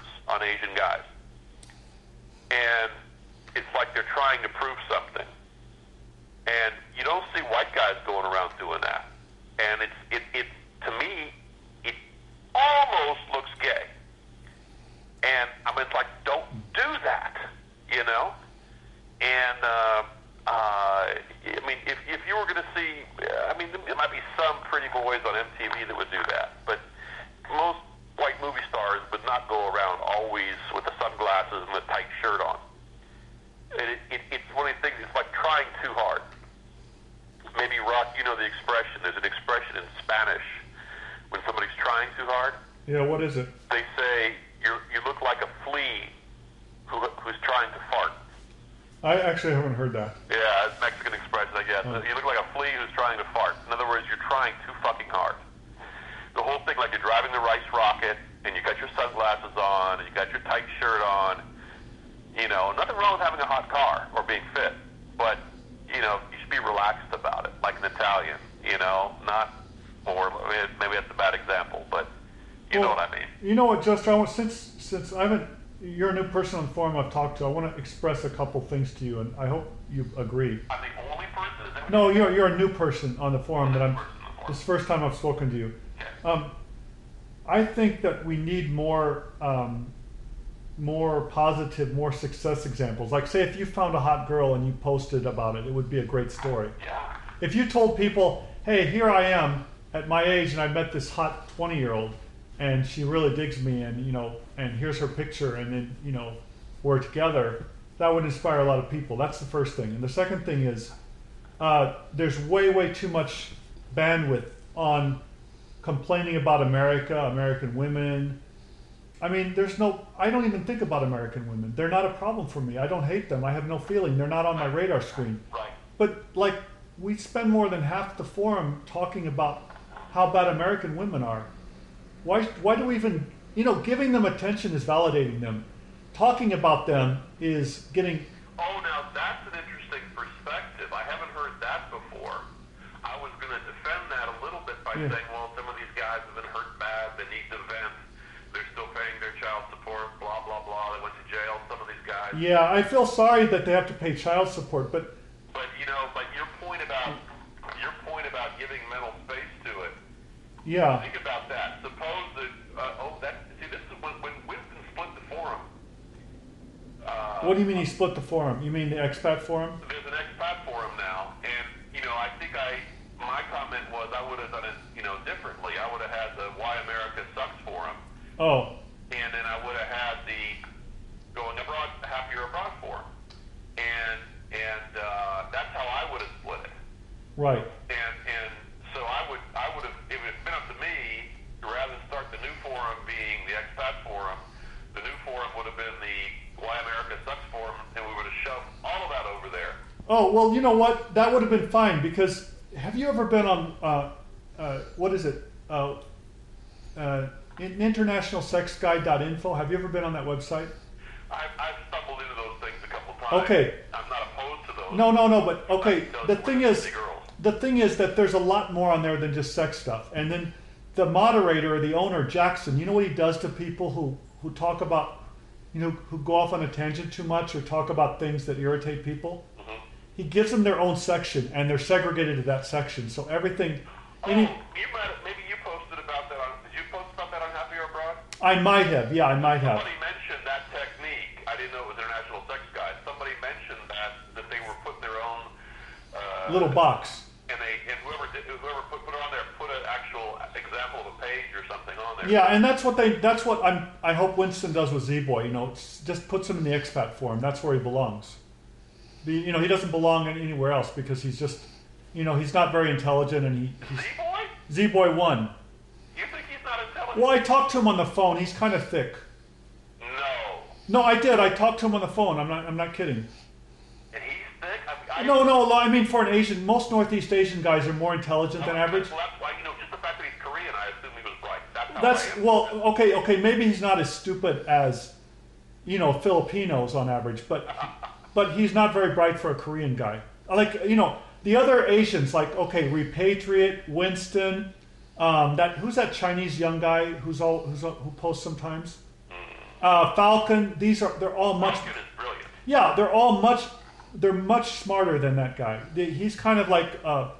B: trying too hard?
A: Yeah, what is it?
B: They say you look like a flea who's trying to fart.
A: I actually haven't heard that.
B: Yeah, it's Mexican expression, I guess. You look like a flea who's trying to fart. In other words, you're trying too fucking hard. The whole thing, like you're driving the rice rocket, and you got your sunglasses on, and you got your tight shirt on. You know, nothing wrong with having a hot car or being fit, but you know, you should be relaxed about it, like an Italian. You know, not more. Maybe that's a bad example, but you know what I mean.
A: You know what, Justin? Since I haven't, you're a new person on the forum I've talked to. I want to express a couple things to you, and I hope you agree.
B: I'm the only person. Is that
A: No, you're a new person on the forum that I'm. This is the first time I've spoken to you.
B: Okay.
A: I think that we need more positive, more success examples. Like, say, if you found a hot girl and you posted about it, it would be a great story.
B: Yeah.
A: If you told people, hey, here I am at my age and I met this hot 20-year-old and she really digs me, and, you know, and here's her picture, and then, you know, we're together, that would inspire a lot of people. That's the first thing. And the second thing is, there's way too much bandwidth on complaining about America, American women. I mean, I don't even think about American women. They're not a problem for me. I don't hate them. I have no feeling. They're not on my radar screen.
B: Right.
A: But, like, we spend more than half the forum talking about how bad American women are. Why do we even, you know, giving them attention is validating them. Talking about them is getting...
B: Oh, now that's an interesting perspective. I haven't heard that before. I was going to defend that a little bit by saying, well, some of these guys have been hurt bad, they need to vent, they're still paying their child support, blah, blah, blah, they went to jail, some of these guys.
A: Yeah, I feel sorry that they have to pay child support, but...
B: But, you know, your point about giving mental space to it,
A: Yeah.
B: think about that. Suppose that, this is when Winston split the forum.
A: What do you mean he split the forum? You mean the expat forum?
B: There's an expat forum now, and, you know, I think my comment was I would have done it, you know, differently. I would have had the Why America Sucks forum,
A: Oh,
B: and then I would have had the Going Abroad, Happier Abroad forum, and that's how I would have split it.
A: right.
B: And so I would have, if it had been up to me, rather than start the new forum being the expat forum, the new forum would have been the Why America Sucks forum, and we would have shoved all of that over there.
A: Oh, well, you know what? That would have been fine, because have you ever been on, what is it? Internationalsexguide.info? Have you ever been on that website?
B: I've stumbled into those things a couple times.
A: Okay.
B: I'm not opposed to those.
A: No, but okay.
B: Those
A: The
B: were
A: thing
B: pretty
A: is,
B: girls.
A: that there's a lot more on there than just sex stuff. And then the moderator or the owner, Jackson, you know what he does to people who talk about, you know, who go off on a tangent too much or talk about things that irritate people?
B: Mm-hmm.
A: He gives them their own section, and they're segregated to that section. So everything.
B: Maybe you posted about that on. Did you post about that on Happier Abroad?
A: I might have. Yeah, I might have.
B: Somebody mentioned that technique. I didn't know it was International Sex Guide. Somebody mentioned that they were putting their own
A: Little box.
B: and whoever put it on there put an actual example of a page or something on there.
A: Yeah, and that's what I hope Winston does with Z-Boy. You know, just puts him in the expat forum. That's where he belongs. You know, he doesn't belong anywhere else because he's just, you know, he's not very intelligent, and he's
B: Z-Boy?
A: Z-Boy 1.
B: You think he's not intelligent?
A: Well, I talked to him on the phone. He's kind of thick.
B: No.
A: No, I did. I talked to him on the phone. I'm not kidding.
B: And he's thick?
A: No. I mean, for an Asian, most Northeast Asian guys are more intelligent than average.
B: Well, that's why, you know, just the fact that he's Korean, I assume he was bright. That's how
A: That's
B: I am.
A: well, okay. Maybe he's not as stupid as, you know, Filipinos on average, but he's not very bright for a Korean guy. Like, you know, the other Asians, like, okay, Repatriate, Winston, who's that Chinese young guy who posts sometimes? Falcon. They're all much.
B: Falcon is brilliant.
A: Yeah, they're much smarter than that guy. He's kind of like a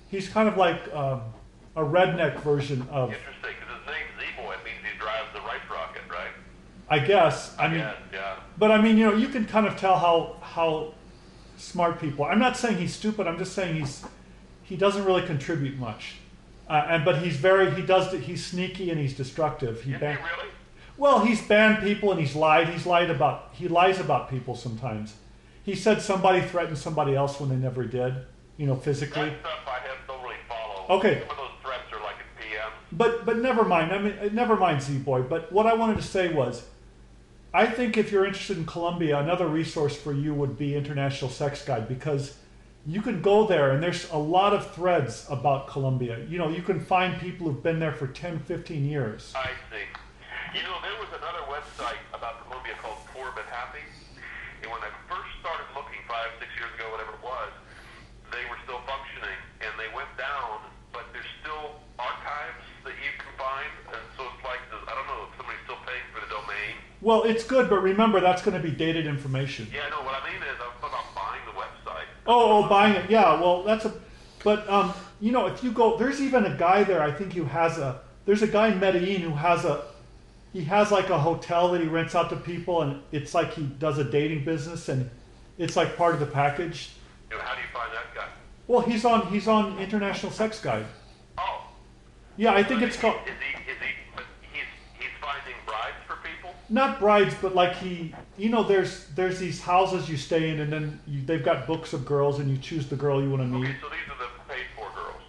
A: redneck version of.
B: Interesting, because his name's Z-Boy. It means he drives the rice rocket, right?
A: I guess. I mean,
B: yeah.
A: but I mean, you know, you can kind of tell how smart people. I'm not saying he's stupid. I'm just saying he doesn't really contribute much. But he's sneaky and he's destructive.
B: Is he really?
A: Well, he's banned people and he lies about people sometimes. He said somebody threatened somebody else when they never did, you know, physically.
B: That stuff I don't really follow.
A: Okay.
B: Some of those threats are like in PMs
A: But never mind. I mean, never mind, Z-Boy. But what I wanted to say was, I think if you're interested in Colombia, another resource for you would be International Sex Guide, because you can go there and there's a lot of threads about Colombia. You know, you can find people who've been there for 10, 15 years.
B: I see. You know, there was another website about Colombia called Poor But Happy. And when I first started looking 5, 6 years ago, whatever it was, they were still functioning and they went down, but there's still archives that you can find. And so it's like, I don't know if somebody's still paying for the domain.
A: Well, it's good, but remember, that's going to be dated information.
B: Yeah, no, what I mean is I'm talking about buying the website.
A: Oh, buying it. Yeah, well, that's a... But, you know, if you go... There's even a guy there, I think, who has a... There's a guy in Medellin who has a... He has like a hotel that he rents out to people, and it's like he does a dating business, and it's like part of the package.
B: You know, how do you find that guy?
A: Well, he's on International Sex Guide.
B: Oh.
A: Yeah, I think it's called...
B: But he's finding brides for people?
A: Not brides, but like you know, there's these houses you stay in, and then they've got books of girls, and you choose the girl you want to meet.
B: Okay, so these are the paid-for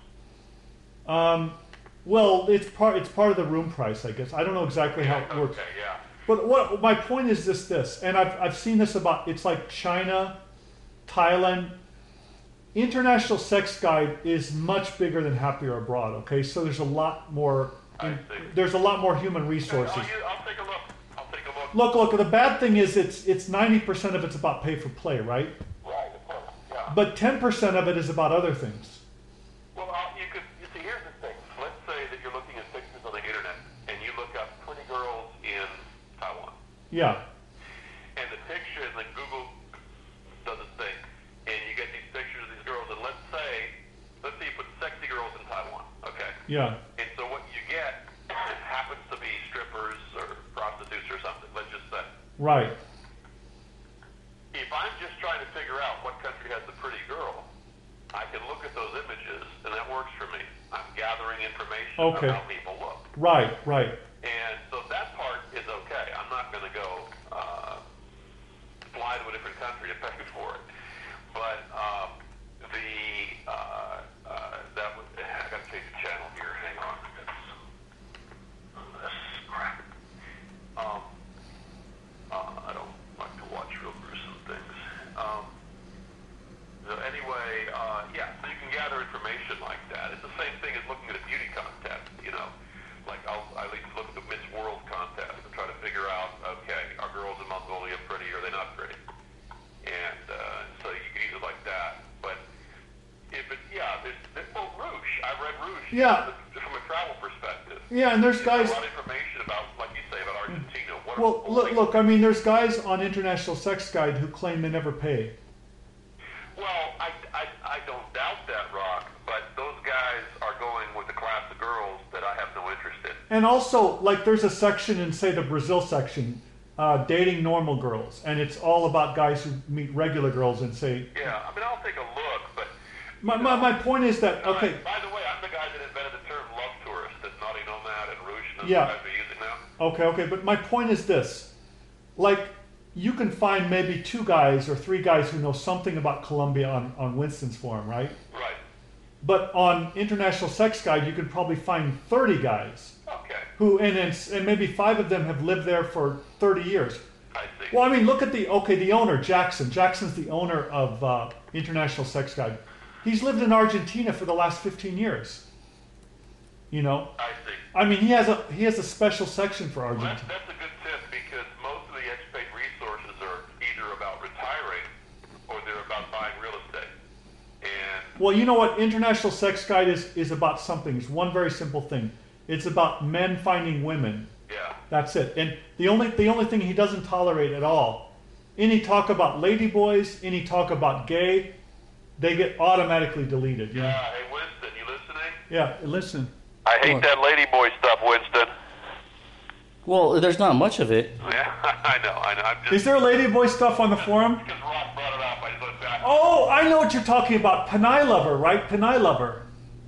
B: girls.
A: Well, it's part of the room price, I guess. I don't know exactly how it works.
B: Okay, yeah.
A: But what my point is this, and I've seen this about, it's like China, Thailand. International Sex Guide is much bigger than Happier Abroad. Okay, so there's a lot more. There's a lot more human resources.
B: I'll take a look.
A: Look. The bad thing is it's 90% of it's about pay for play, right?
B: Right. Yeah.
A: But 10% of it is about other things.
B: Well, you see, here's the thing. Let's say that you're looking at pictures on the internet, and you look up pretty girls in Taiwan.
A: Yeah.
B: And the pictures, like Google does its thing, and you get these pictures of these girls, and let's say you put sexy girls in Taiwan, okay?
A: Yeah.
B: And so what you get happens to be strippers or prostitutes or something, let's just say.
A: Right.
B: If I'm just trying to figure out what country has the pretty girl, I can look at those images, and that works for me. I'm gathering information about how people look.
A: Right.
B: And so that part is okay. I'm not going to go fly to a different country to pay for it. But that was... I got to change the channel here. Hang on. This crap. I don't like to watch real gruesome things. So anyway, yeah, so you can gather information like that. It's the same thing as looking at a beauty contest, you know. Like, I like to look at the Miss World contest and try to figure out, okay, are girls in Mongolia pretty or are they not pretty? And so you can use it like that. But if it, well, Rouge. I read Rouge.
A: Yeah.
B: From a travel perspective.
A: Yeah, and there's guys...
B: a lot of information about, like you say, about Argentina.
A: Well, look, I mean, there's guys on International Sex Guide who claim they never pay.
B: Well, I don't doubt that, Rock, but those guys are going with a class of girls that I have no interest in.
A: And also, like, there's a section in, say, the Brazil section, dating normal girls, and it's all about guys who meet regular girls and say...
B: Yeah, I mean, I'll take a look, but...
A: My point is that, okay...
B: By the way, I'm the guy that invented the term love tourist that Naughty Nomad and Rouge and those
A: Yeah.
B: guys are using now.
A: Okay, but my point is this. Like, you can find maybe 2 guys or 3 guys who know something about Colombia on Winston's forum, right?
B: Right.
A: But on International Sex Guide, you could probably find 30 guys
B: Okay.
A: who, and maybe 5 of them have lived there for 30 years.
B: I see.
A: Well, I mean, look at the owner, Jackson. Jackson's the owner of International Sex Guide. He's lived in Argentina for the last 15 years. You know?
B: I see.
A: I mean, he has a special section for
B: Well,
A: Argentina.
B: that's a good tip because most of the expat resources are either about retiring or they're about buying real estate. And
A: Well, you know what? International Sex Guide is about something. It's one very simple thing. It's about men finding women.
B: yeah,
A: That's it. And the only thing he doesn't tolerate at all, any talk about ladyboys, any talk about gay, they get automatically deleted. You know?
B: yeah. Hey, Winston, you listening?
A: Yeah. Listen.
B: I hate
C: What?
B: that ladyboy stuff, Winston.
C: Well, there's not much of it.
B: Yeah, I know. I'm just
A: Is there ladyboy stuff on the forum?
B: because Rock brought it up. I just went back.
A: Oh, I know what you're talking about. Panay Lover, right? Panay Lover.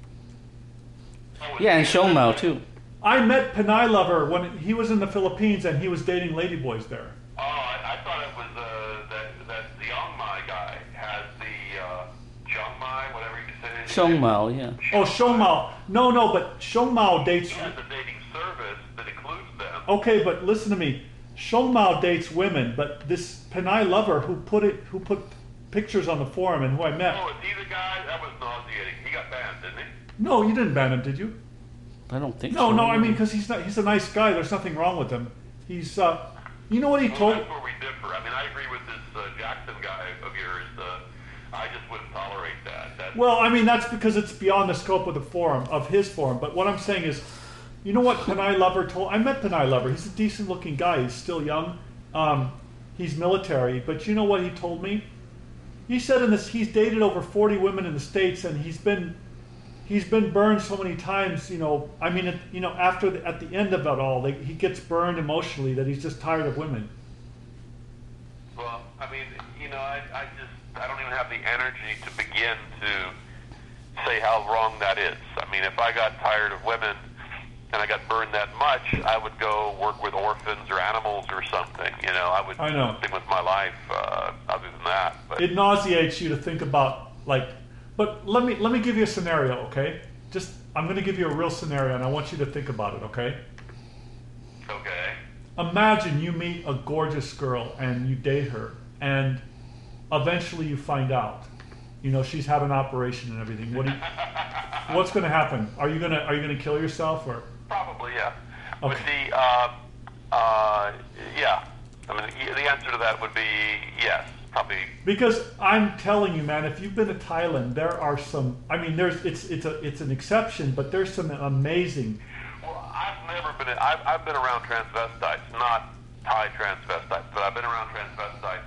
C: Yeah, and Shomao too.
A: I met Panay Lover when he was in the Philippines and he was dating ladyboys there.
B: Oh, I thought it was that the Young Mai guy has the Chiang Mai, whatever you say.
C: Shongmao, yeah.
A: Oh, Showmao. No, but Showmao dates.
B: It's a dating service that includes them.
A: Okay, but listen to me. Showmao dates women, but this Penai lover who put pictures on the forum and who I met.
B: Oh, is he the guy? That was nauseating. He got banned, didn't he?
A: No, you didn't ban him, did you?
C: I don't think
A: No,
C: so.
A: no. I mean, because he's a nice guy. There's nothing wrong with him. He's you know what he
B: Well,
A: told.
B: that's where we differ. I mean, I agree with this Jackson guy of yours. I just wouldn't tolerate that.
A: Well, I mean, that's because it's beyond the scope of the forum, of his forum. But what I'm saying is, you know what Penai Lover told? I met Penai Lover. He's a decent-looking guy. He's still young. He's military. But you know what he told me? He said he's dated over 40 women in the States, and he's been burned so many times. You know, I mean, at the end of it all, he gets burned emotionally that he's just tired of women.
B: Well, I mean, I don't even have the energy to begin to say how wrong that is. I mean, if I got tired of women and I got burned that much, I would go work with orphans or animals or something. I would do something with my life other than that. But
A: it nauseates you to think about, like. But let me give you a scenario, okay? I'm going to give you a real scenario, and I want you to think about it, okay?
B: Okay.
A: Imagine you meet a gorgeous girl and you date her, and eventually you find out, she's had an operation and everything. What's going to happen? Are you gonna kill yourself or?
B: Probably, yeah.
A: Okay.
B: With yeah. I mean, the answer to that would be yes, probably.
A: Because I'm telling you, man, if you've been to Thailand, there are some. I mean, it's an exception, but there's some amazing.
B: Well, I've been around transvestites, not Thai transvestites, but I've been around transvestites.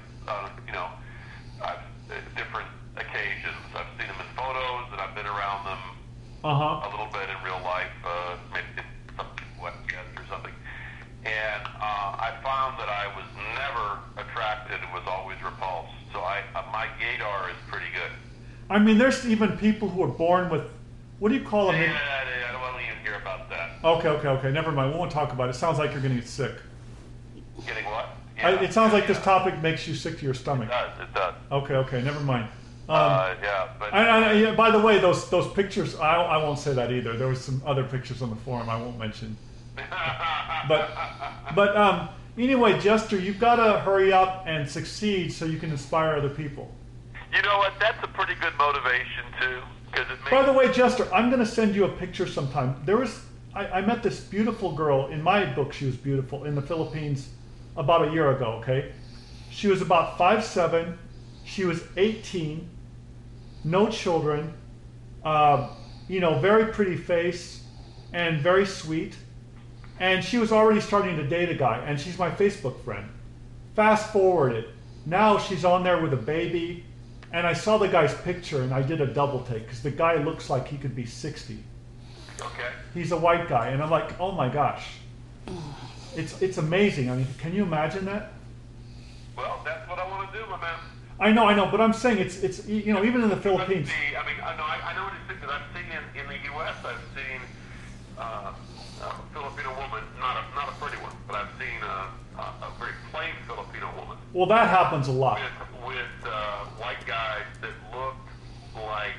B: Different occasions. I've seen them in photos, and I've been around them a little bit in real life, maybe something webcast or something. And I found that I was never attracted; was always repulsed. So my gaydar is pretty good.
A: I mean, there's even people who are born with, what do you call them?
B: Yeah, I don't want to even hear about that.
A: Okay. Never mind. We won't talk about it. It sounds like you're going to get sick.
B: Getting what?
A: It sounds like this topic makes you sick to your stomach.
B: It does.
A: Okay. Never mind.
B: Yeah, but
A: by the way, those pictures, I won't say that either. There was some other pictures on the forum I won't mention. But anyway, Jester, you've got to hurry up and succeed so you can inspire other people.
B: You know what? That's a pretty good motivation too, because it makes.
A: By the way, Jester, I'm going to send you a picture sometime. I met this beautiful girl. In my book, she was beautiful in the Philippines about a year ago. Okay, she was about 5'7". She was 18, no children. Very pretty face and very sweet. And she was already starting to date a guy, and she's my Facebook friend. Fast forwarded, now she's on there with a baby, and I saw the guy's picture, and I did a double take, because the guy looks like he could be 60.
B: Okay.
A: He's a white guy, and I'm like, oh my gosh. It's amazing. I mean, can you imagine that?
B: Well, that's what I want to do, my man.
A: I know, but I'm saying it's even in the Philippines.
B: I know what you think, because I've seen in the U.S., I've seen a Filipino woman, not a pretty one, but I've seen a very plain Filipino woman.
A: Well, that happens a lot.
B: With white guys that looked like,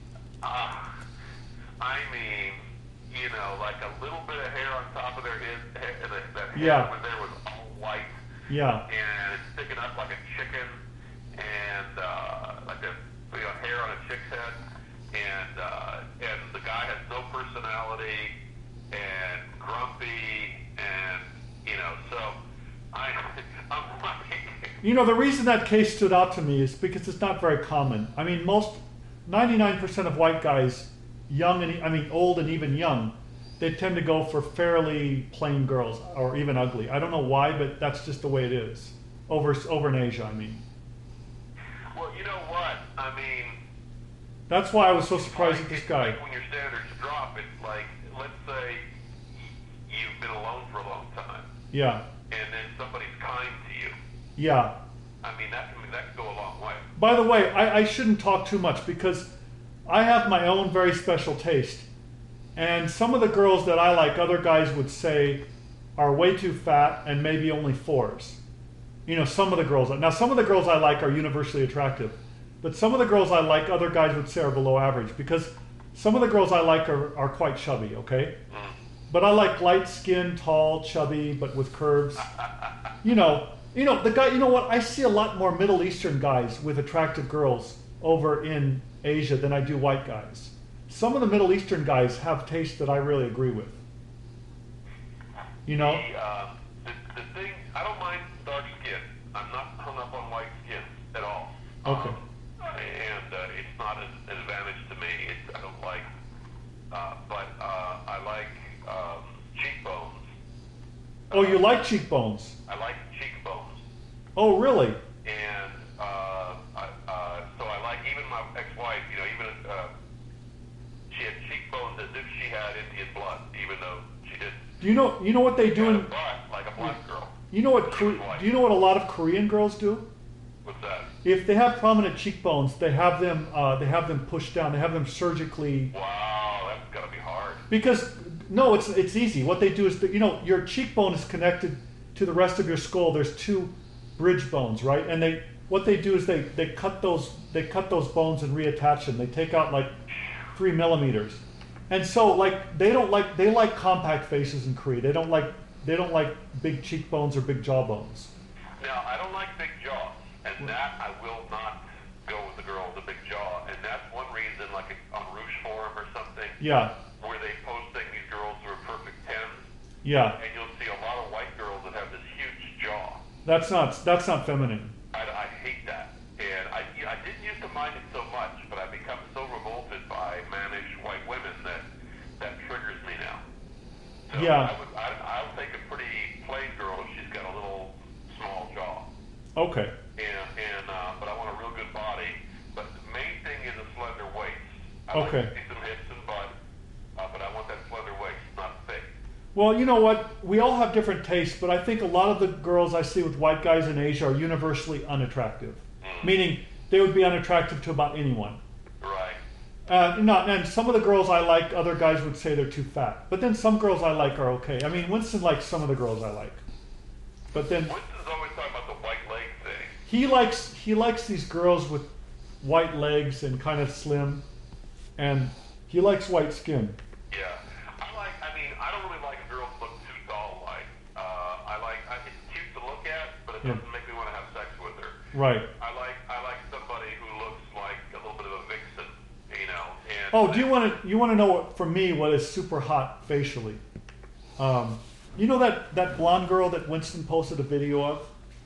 B: like a little bit of hair on top of their head, and that hair over there was all white.
A: Yeah.
B: And it's sticking up like a chicken, and like hair on a chick's head, and the guy has no personality and grumpy, and so I'm like.
A: The reason that case stood out to me is because it's not very common. I mean, 99% of white guys, old and even young, they tend to go for fairly plain girls or even ugly. I don't know why, but that's just the way it is. Over in Asia, I mean.
B: Well, you know what? I mean.
A: That's why I was so surprised at this guy.
B: Like when your standards drop, it's like, let's say you've been alone for a long time.
A: Yeah.
B: And then somebody's kind to you.
A: Yeah.
B: I mean, that can go a long way.
A: By the way, I shouldn't talk too much because I have my own very special taste. And some of the girls that I like, other guys would say are way too fat and maybe only 4s. Some of the girls I like are universally attractive. But some of the girls I like, other guys would say are below average. Because Some of the girls I like are quite chubby, okay? But I like light skin, tall, chubby, but with curves. You know, the guy. You know what? I see a lot more Middle Eastern guys with attractive girls over in Asia than I do white guys. Some of the Middle Eastern guys have taste that I really agree with. You know?
B: The thing, I don't mind dark skin. I'm not hung up on white skin at all.
A: Okay.
B: And it's not an advantage to me. I don't like, but I like cheekbones.
A: Oh, you like cheekbones?
B: I like cheekbones.
A: Oh, really?
B: And so I like even my ex-wife. You know, even she had cheekbones as if she had Indian blood, even though she didn't.
A: Do you know what they do in?
B: Butt like a black girl.
A: You know what? Do you know what a lot of Korean girls do?
B: What's that?
A: If they have prominent cheekbones, they have them pushed down. They have them surgically.
B: Wow, that's gotta be hard.
A: Because no, it's easy. What they do is that, your cheekbone is connected to the rest of your skull. There's two bridge bones, right? And what they do is they cut those bones and reattach them. They take out like 3 millimeters. And so like they like compact faces in Korea. They don't like big cheekbones or big jawbones.
B: Now I don't like big jaws, and that I will not go with the girl with the big jaw, and that's one reason, like on Rouge Forum or something.
A: Yeah.
B: Where they posting these girls who are perfect 10s.
A: Yeah.
B: And you'll see a lot of white girls that have this huge jaw.
A: That's not feminine.
B: I hate that, and I didn't used to mind it so much, but I've become so revolted by mannish white women that triggers me now. So
A: Yeah.
B: I'll take a pretty plain girl if she's got a little small jaw.
A: Okay.
B: But I want a real good body. But the main thing is a slender waist. I
A: Okay.
B: like to see some hips and butt, but I want that slender waist, not thick.
A: Well, you know what? We all have different tastes, but I think a lot of the girls I see with white guys in Asia are universally unattractive. Meaning they would be unattractive to about anyone.
B: Right.
A: And some of the girls I like, other guys would say they're too fat. But then some girls I like are okay. I mean, Winston likes some of the girls I like. But then
B: Winston's always talking about the white leg thing.
A: he likes these girls with white legs and kind of slim, and he likes white skin.
B: Yeah. I don't really like girls who look too doll-like. It's cute to look at, but it doesn't make me want to have sex with her.
A: Right.
B: I like somebody who looks like a little bit of a vixen, And
A: Oh, do you want to know what, for me, what is super hot facially? You know that blonde girl that Winston posted a video of,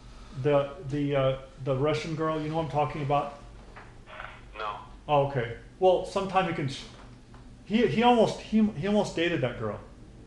A: the Russian girl. You know what I'm talking about?
B: No.
A: Oh, okay. Well, sometime you can. He almost dated that girl.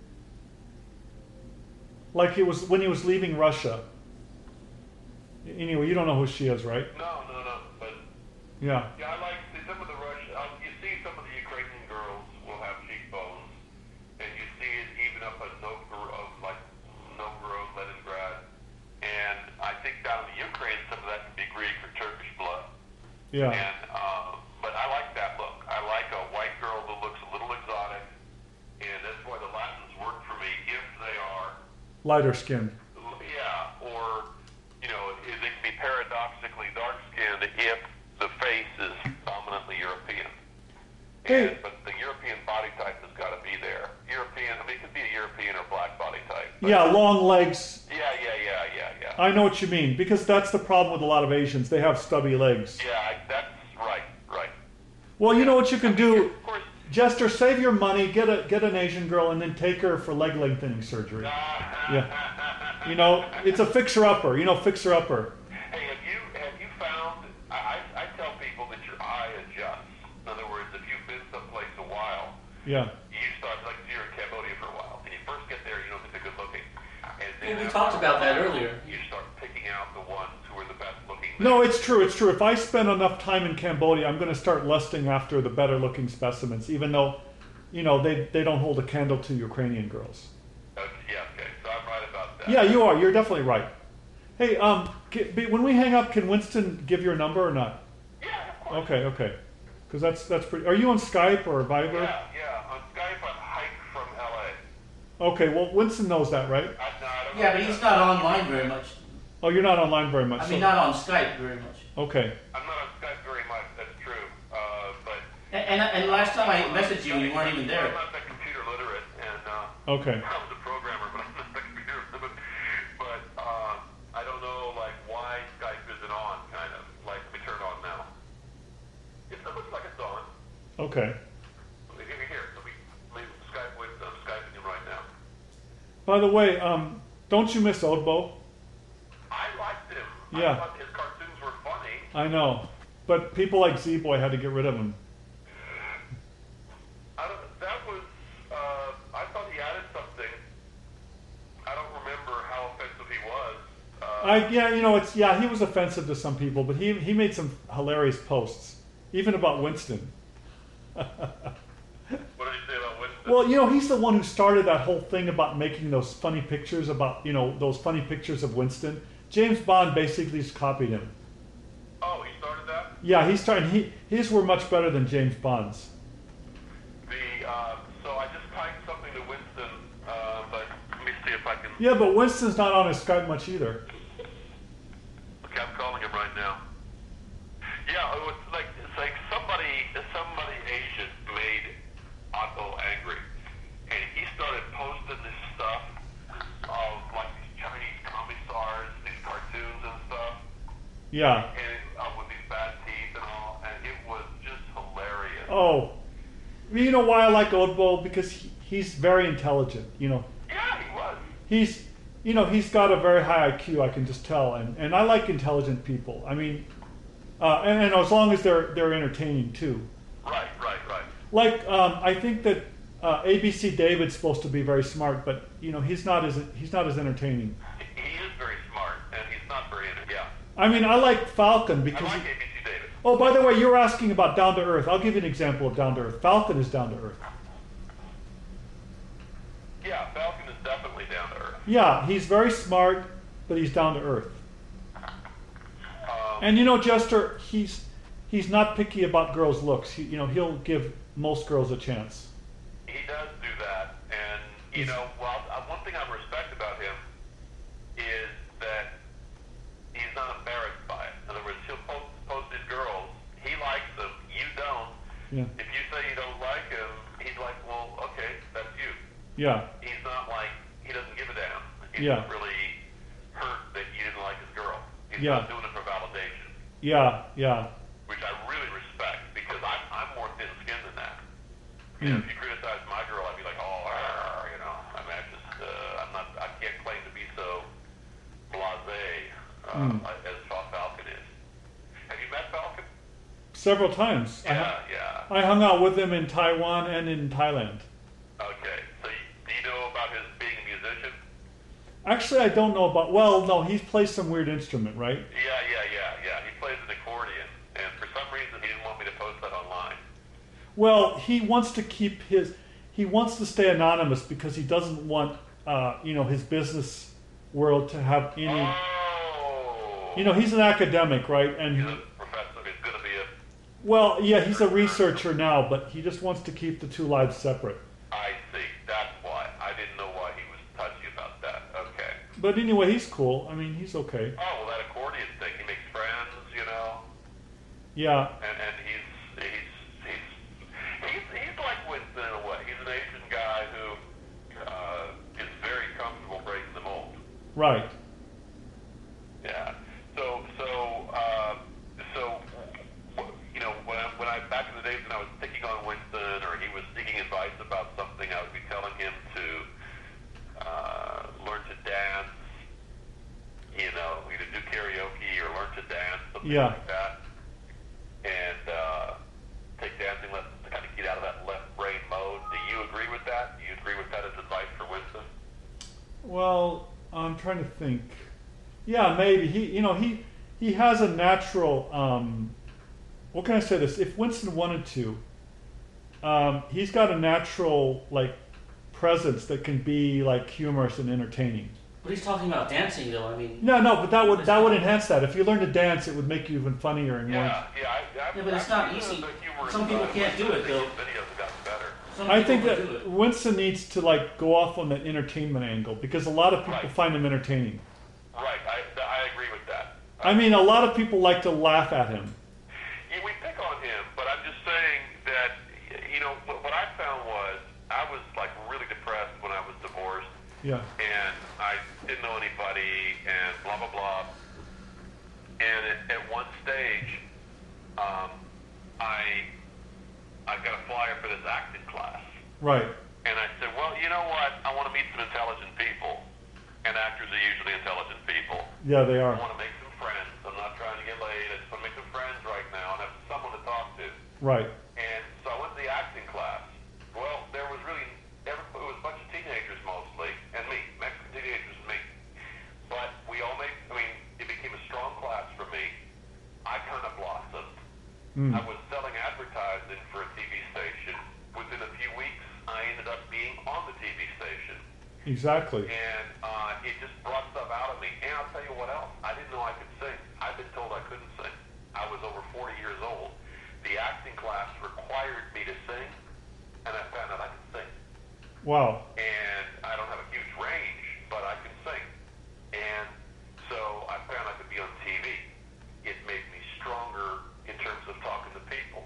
A: Like it was when he was leaving Russia. Anyway, you don't know who she is, right?
B: No. But
A: Yeah.
B: I like some of the Russian. You see some of the Ukrainian girls will have cheekbones, and you see it even up at Novgorod, Leningrad, and I think down in the Ukraine some of that could be Greek or Turkish blood.
A: Yeah.
B: And but I like that look. I like a white girl that looks a little exotic, and that's why the Latins work for me if they are.
A: Lighter skinned.
B: Yeah, or they can be paradoxically dark skinned if the face is dominantly European.
A: Hey.
B: But the European body type has got to be there. It could be a European or black body type. But
A: Yeah, long legs.
B: Yeah.
A: I know what you mean, because that's the problem with a lot of Asians. They have stubby legs.
B: Yeah, that's right.
A: Well, you know what you can do,
B: Of course.
A: Jester, save your money, get an Asian girl, and then take her for leg lengthening surgery. Yeah. It's a fixer-upper. Fixer-upper.
B: Hey, have you found? I tell people that your eye adjusts. In other words, if you've been someplace a while,
A: Yeah.
B: you start like you're in Cambodia for a while, and you first get there, you don't think they're good looking, and then
C: We
B: after
C: talked
B: a
C: about that
B: while,
C: earlier.
B: You start picking out the ones who are the best looking.
A: No, it's true. If I spend enough time in Cambodia, I'm going to start lusting after the better looking specimens, even though, they don't hold a candle to Ukrainian girls.
B: Okay, so I'm right about that.
A: Yeah, you are. You're definitely right. Hey, when we hang up, can Winston give your number or not?
B: Yeah, of course.
A: Okay. Because that's pretty. Are you on Skype or Viber?
B: Yeah. On Skype, I'm Hike from LA.
A: Okay. Well, Winston knows that, right?
B: I don't
C: Yeah,
B: know
C: but he's
B: that.
C: not online very much.
A: Oh, you're not online very much.
C: I mean, not on Skype very much.
A: Okay.
B: I'm not on Skype very much. That's true. But
C: And last time I messaged you, you weren't even there.
B: I'm not that computer literate, and
A: Okay.
B: I was a programmer, but I'm not that computer literate. But I don't know, like, why Skype isn't on, kind of. Like, we turn it on now. It looks like it's on.
A: Okay.
B: Here, let me Skype with, I'm Skyping him right now.
A: By the way, don't you miss Odbo?
B: I liked him.
A: Yeah.
B: I thought his cartoons were funny.
A: I know, but people like Z-Boy had to get rid of him.
B: I thought he added something. I don't remember how offensive he was.
A: He was offensive to some people, but he made some hilarious posts, even about Winston.
B: What did he say about Winston?
A: Well, he's the one who started that whole thing about making those funny pictures those funny pictures of Winston. James Bond basically just copied him.
B: Oh, he started that?
A: Yeah, he started. His were much better than James Bond's.
B: So I just typed something to Winston, but let me see if I can.
A: Yeah, but Winston's not on his Skype much either.
B: Okay, I'm calling him right now. Yeah, it's like somebody Asian made Otto angry, and he started posting this stuff of like these Chinese commissars, these cartoons and stuff.
A: Yeah.
B: And with these bad teeth and all, and it was just hilarious.
A: Oh, you know why I like Odbo? Because he's very intelligent.
B: Yeah, he was.
A: He's got a very high IQ. I can just tell, and I like intelligent people. I mean, and as long as they're entertaining too.
B: Right.
A: Like I think that ABC David's supposed to be very smart, but he's not as entertaining.
B: He is very smart, and he's not very yeah.
A: I mean, I like Falcon because.
B: I like ABC David.
A: Oh, by the way, you were asking about Down to Earth. I'll give you an example of Down to Earth. Falcon is Down to Earth.
B: Yeah, Falcon is definitely down to earth.
A: Yeah, he's very smart, but he's down to earth. And Jester, he's not picky about girls' looks. He'll give most girls a chance.
B: He does do that, and one thing I respect about him is that he's not embarrassed by it. In other words, he'll post his girls. He likes them. You don't.
A: Yeah.
B: If you say you don't like him, he's like, well, okay, that's you.
A: Yeah.
B: He's not like, he doesn't give a damn. He's
A: Yeah.
B: not really hurt that you didn't like his girl. He's
A: Yeah.
B: not doing it for validation.
A: Yeah.
B: Which I really respect, because I'm more thin-skinned than that. If you criticize my girl, I'd be like, oh, I mean, I can't claim to be so blasé as Falcon is. Have you met Falcon?
A: Several times.
B: Yeah.
A: I hung out with him in Taiwan and in Thailand.
B: Okay, so do you know about his being a musician?
A: Actually, I don't know about. Well, no, he plays some weird instrument, right?
B: Yeah. He plays an accordion, and for some reason he didn't want me to post that online.
A: Well, he wants to keep he wants to stay anonymous because he doesn't want, his business world to have any.
B: Oh.
A: He's an academic, right? And
B: He's a professor. He's going to be a.
A: well, yeah, he's a researcher now, but he just wants to keep the two lives separate.
B: I see. That's why. I didn't know why he was touchy about that. Okay.
A: But anyway, he's cool. I mean, he's okay.
B: Oh, well, that accordion thing. He makes friends,
A: Yeah.
B: And he's like Winston in a way. He's an Asian guy who is very comfortable breaking the mold.
A: Right.
B: Yeah. So when I back in the days when I was picking on Winston or he was seeking advice about something, I would be telling him to learn to dance. Either do karaoke or learn to dance, something like that, and take dancing lessons to kind of get out of that left brain mode. Do you agree with that? Do you agree with that as advice for Winston?
A: Well, I'm trying to think. Yeah, maybe he has a natural. What can I say? This if Winston wanted to, he's got a natural presence that can be humorous and entertaining.
C: But he's talking about dancing, though. I mean.
A: No, but that would enhance that. If you learn to dance, it would make you even funnier and more.
B: Yeah,
C: but it's not easy. Some people can't do it, though.
B: Videos have gotten better.
A: I think that Winston needs to go off on the entertainment angle because a lot of people find him entertaining.
B: Right, I agree with that.
A: I mean, a lot of people like to laugh at him.
B: Yeah, we pick on him, but I'm just saying that
A: Yeah.
B: And I didn't know anybody, and blah blah blah. And at one stage, I got a flyer for this acting class,
A: Right.
B: and I said, well, you know what? I want to meet some intelligent people, and actors are usually intelligent people.
A: Yeah, they
B: I
A: are.
B: want to make some friends. I'm not trying to get laid. I just want to make some friends right now and have someone to talk to.
A: Right.
B: And so I went to the acting class. Well, there was really, it was a bunch of teenagers mostly, and me, Mexican teenagers and me. But we all made, it became a strong class for me. I kind of blossomed. I was selling advertising for a TV station. Within a few weeks, I ended up being on the TV station.
A: Exactly.
B: And it just brought stuff out of me. And I'll tell you what else. I didn't know I could sing. I've been told I couldn't sing. I was over 40 years old. The acting class required me to sing, and I found out I could sing.
A: Wow.
B: And I don't have a huge range, but I can sing. And so I found I could be on TV. It made me stronger in terms of talking to people.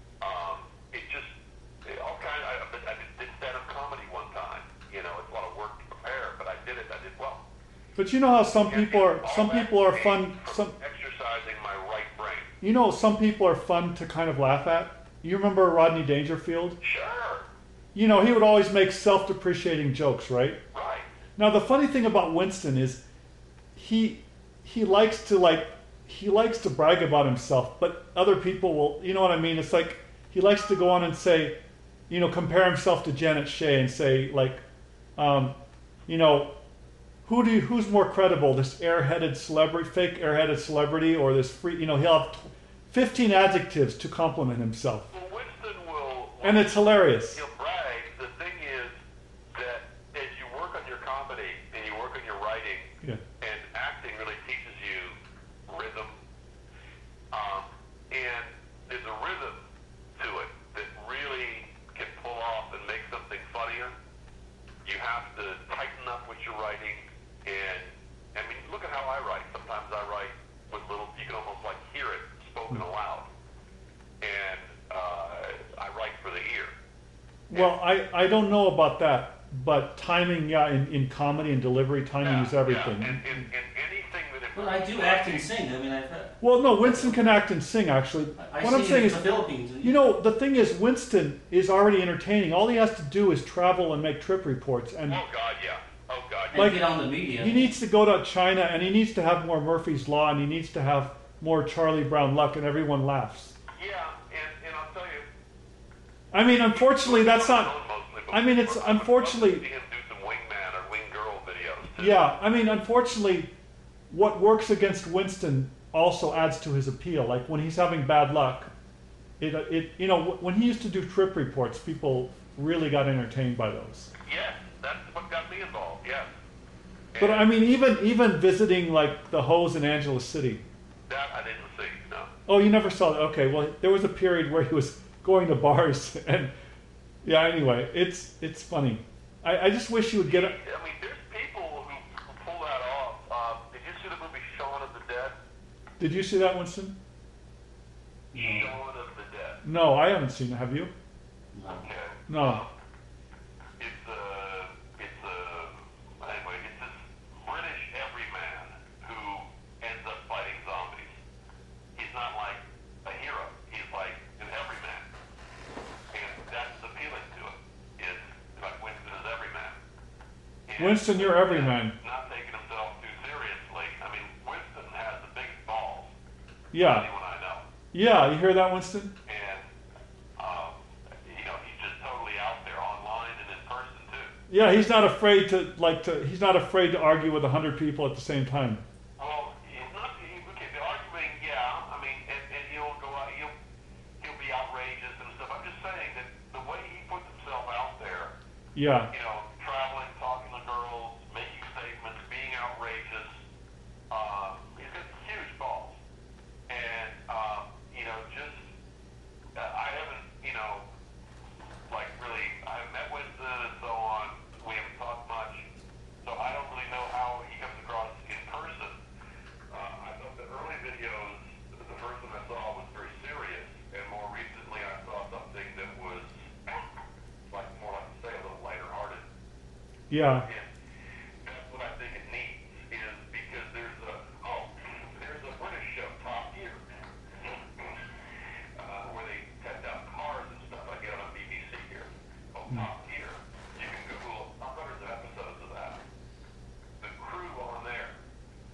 B: All kinds. I did stand-up comedy one time. You know, it's a lot of work to prepare, but I did it. I did well.
A: But you know how some people are fun. Some
B: exercising my right brain.
A: You know, some people are fun to kind of laugh at. You remember Rodney Dangerfield?
B: Sure.
A: You know, he would always make self-depreciating jokes, right?
B: Right.
A: Now, the funny thing about Winston is he likes to brag about himself, but other people will, you know what I mean? It's like he likes to go on and say, you know, compare himself to Janet Shea and say, like, you know, who's more credible, this fake airheaded celebrity, or this free, you know, he'll have 15 adjectives to compliment himself.
B: Well, Winston will...
A: And it's hilarious.
B: He'll brag. The thing is that as you work on your comedy and you work on your writing,
A: Yeah.
B: and acting really teaches you rhythm, and there's a rhythm to it that really can pull off and make something funnier. You have to tighten up what you're writing, and I mean, look at how I write. Sometimes I write with little, you can almost like hear it spoken aloud, and I write for the ear.
A: Well, I don't know about that, but timing, yeah, in comedy and delivery, timing is everything.
B: Yeah. And anything that...
C: Well, I do act and sing. I mean, I've heard.
A: Well, no, Winston can act and sing, actually. What I'm saying
C: in
A: is,
C: the Philippines.
A: you know, the thing is, Winston is already entertaining. All he has to do is travel and make trip reports. And
B: Oh, God, yeah. Oh, God,
C: and
B: yeah.
A: like,
C: get on the media.
A: he needs to go to China, and he needs to have more Murphy's Law, and he needs to have more Charlie Brown Luck, and everyone laughs.
B: Yeah, and I'll tell you...
A: I mean, unfortunately, that's not...
B: Mostly, but
A: I mean, it's
B: I would love
A: unfortunately...
B: to see him do some wingman or wing girl videos, too.
A: Yeah, I mean, unfortunately, what works against Winston also adds to his appeal. Like when he's having bad luck, it you know, when he used to do trip reports, people really got entertained by those.
B: Yes, that's what got me involved, yes.
A: But I mean, even visiting like the Hose in Angeles City.
B: That I didn't see, no.
A: Oh, you never saw that? Okay, well, there was a period where he was going to bars, and yeah. Anyway, it's funny. I just wish you would get it.
B: I mean, there's people who pull that off. Did you see the movie Shaun of the Dead?
A: Did you see that, Winston?
B: Shaun of the Dead.
A: No, I haven't seen it. Have you?
B: Okay.
A: No.
B: Anyway, it's this British everyman who ends up fighting zombies. He's not like a hero. He's like an everyman. And that's appealing to it, is like Winston is everyman. And
A: Winston, you're everyman.
B: not taking himself too seriously. I mean, Winston has the biggest balls of
A: Yeah.
B: anyone I know.
A: Yeah, you hear that, Winston?
B: And, he's just totally out there online and in person, too.
A: Yeah, he's not afraid he's not afraid to argue with 100 people at the same time.
B: Well, the arguing, yeah. I mean, and he'll go out, he'll be outrageous and stuff. I'm just saying that the way he puts himself out there,
A: Yeah.
B: traveling, talking to girls, making statements, being outrageous, he's got huge balls. And, I haven't, really, I haven't met Winston and so on. We haven't talked much. So I don't really know how he comes across in person. I thought the early videos, the first one I saw was very serious, and more recently I saw something that was more like, say, a little lighter hearted.
A: Yeah.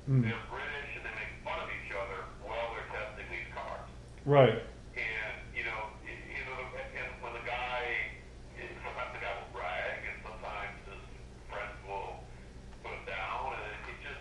B: They're British and they make fun of each other while they're testing these cars.
A: Right.
B: And and when the guy, sometimes the guy will brag, and sometimes his friends will put him down, and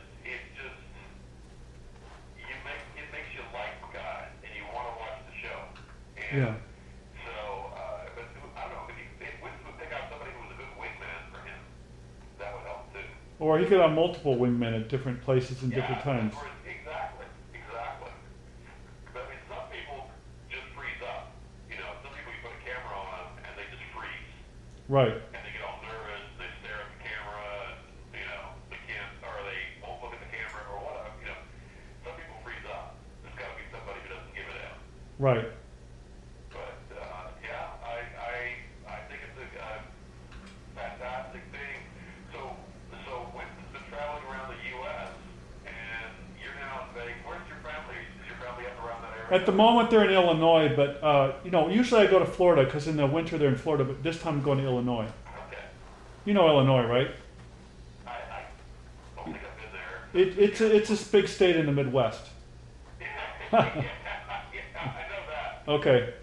B: it makes you like the guy, and you want to watch the show. And
A: Yeah.
B: so, but I don't know, if Winston would pick out somebody who was a good wingman for him, that would help too.
A: Or he could have multiple wingmen at different places and different times.
B: Exactly. But I mean, some people just freeze up. Some people you put a camera on them and they just freeze.
A: Right.
B: And they get all nervous, they stare at the camera, and, they can't, or they won't look at the camera or whatever. Some people freeze up. There's got to be somebody who doesn't give it out.
A: Right.
B: But, yeah, I think it's a fantastic thing. So Winston's been traveling around the U.S., and you're now in Vegas. Where's your family? Is your family up around that area?
A: At the moment, they're in Illinois, but usually I go to Florida because in the winter they're in Florida. But this time I'm going to Illinois.
B: Okay.
A: You know Illinois, right?
B: I don't think I've been there.
A: It's a big state in the Midwest.
B: Yeah, I know that.
A: Okay.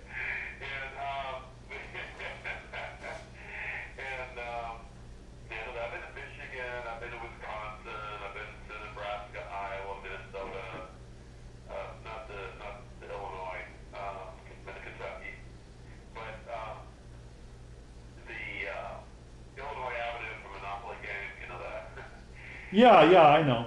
B: And I've been to Michigan, I've been to Wisconsin, I've been to Nebraska, Iowa, Minnesota, not to Illinois, been to Kentucky, but the Illinois Avenue from Monopoly game, you know that.
A: Yeah, I know.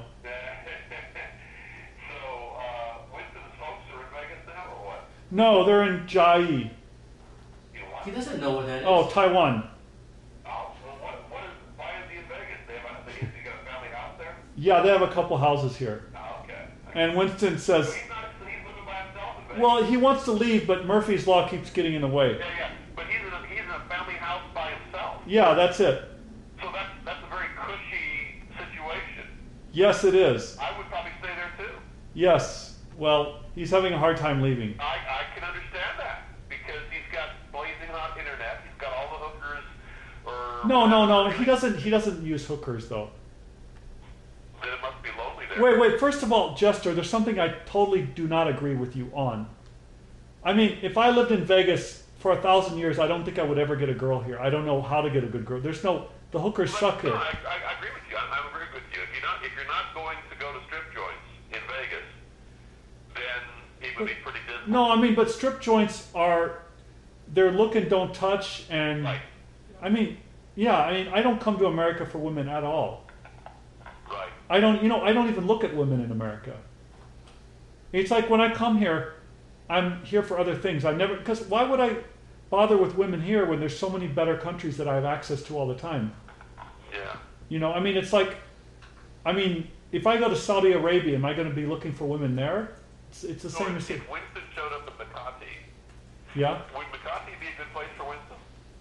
B: So, Winston's folks are in Vegas now, or what?
A: No, they're in Chiayi.
B: You know what?
C: He doesn't know where that is.
A: Oh, Taiwan.
B: Oh, well, why is he in Vegas? He got a family house there?
A: Yeah, they have a couple houses here.
B: Oh, okay.
A: And Winston
B: So
A: says,
B: he's living by himself in Vegas?
A: well, he wants to leave, but Murphy's Law keeps getting in the way.
B: Yeah, but he's in a family house by himself.
A: Yeah, that's it.
B: So that's a very cushy situation.
A: Yes, it is.
B: I would probably stay there too.
A: Yes. Well, he's having a hard time leaving.
B: I can understand that because he's got blazing hot internet. He's got all the hookers.
A: No. He doesn't use hookers though.
B: Then it must be lonely there.
A: Wait. First of all, Jester, there's something I totally do not agree with you on. I mean, if I lived in Vegas for 1,000 years, I don't think I would ever get a girl here. I don't know how to get a good girl. The hookers suck
B: No,
A: here.
B: I agree with you. I agree with you. If you're not going to go to strip joints in Vegas, then it would be pretty dismal.
A: No, I mean, but strip joints they're look and don't touch, and
B: Right.
A: I mean, I don't come to America for women at all.
B: Right.
A: I don't even look at women in America. It's like when I come here, I'm here for other things. Because why would I bother with women here when there's so many better countries that I have access to all the time?
B: Yeah.
A: I mean, it's like, if I go to Saudi Arabia, am I going to be looking for women there? It's the
B: So
A: same as
B: if Winston showed up at Makati,
A: yeah.
B: would Makati be a good place for Winston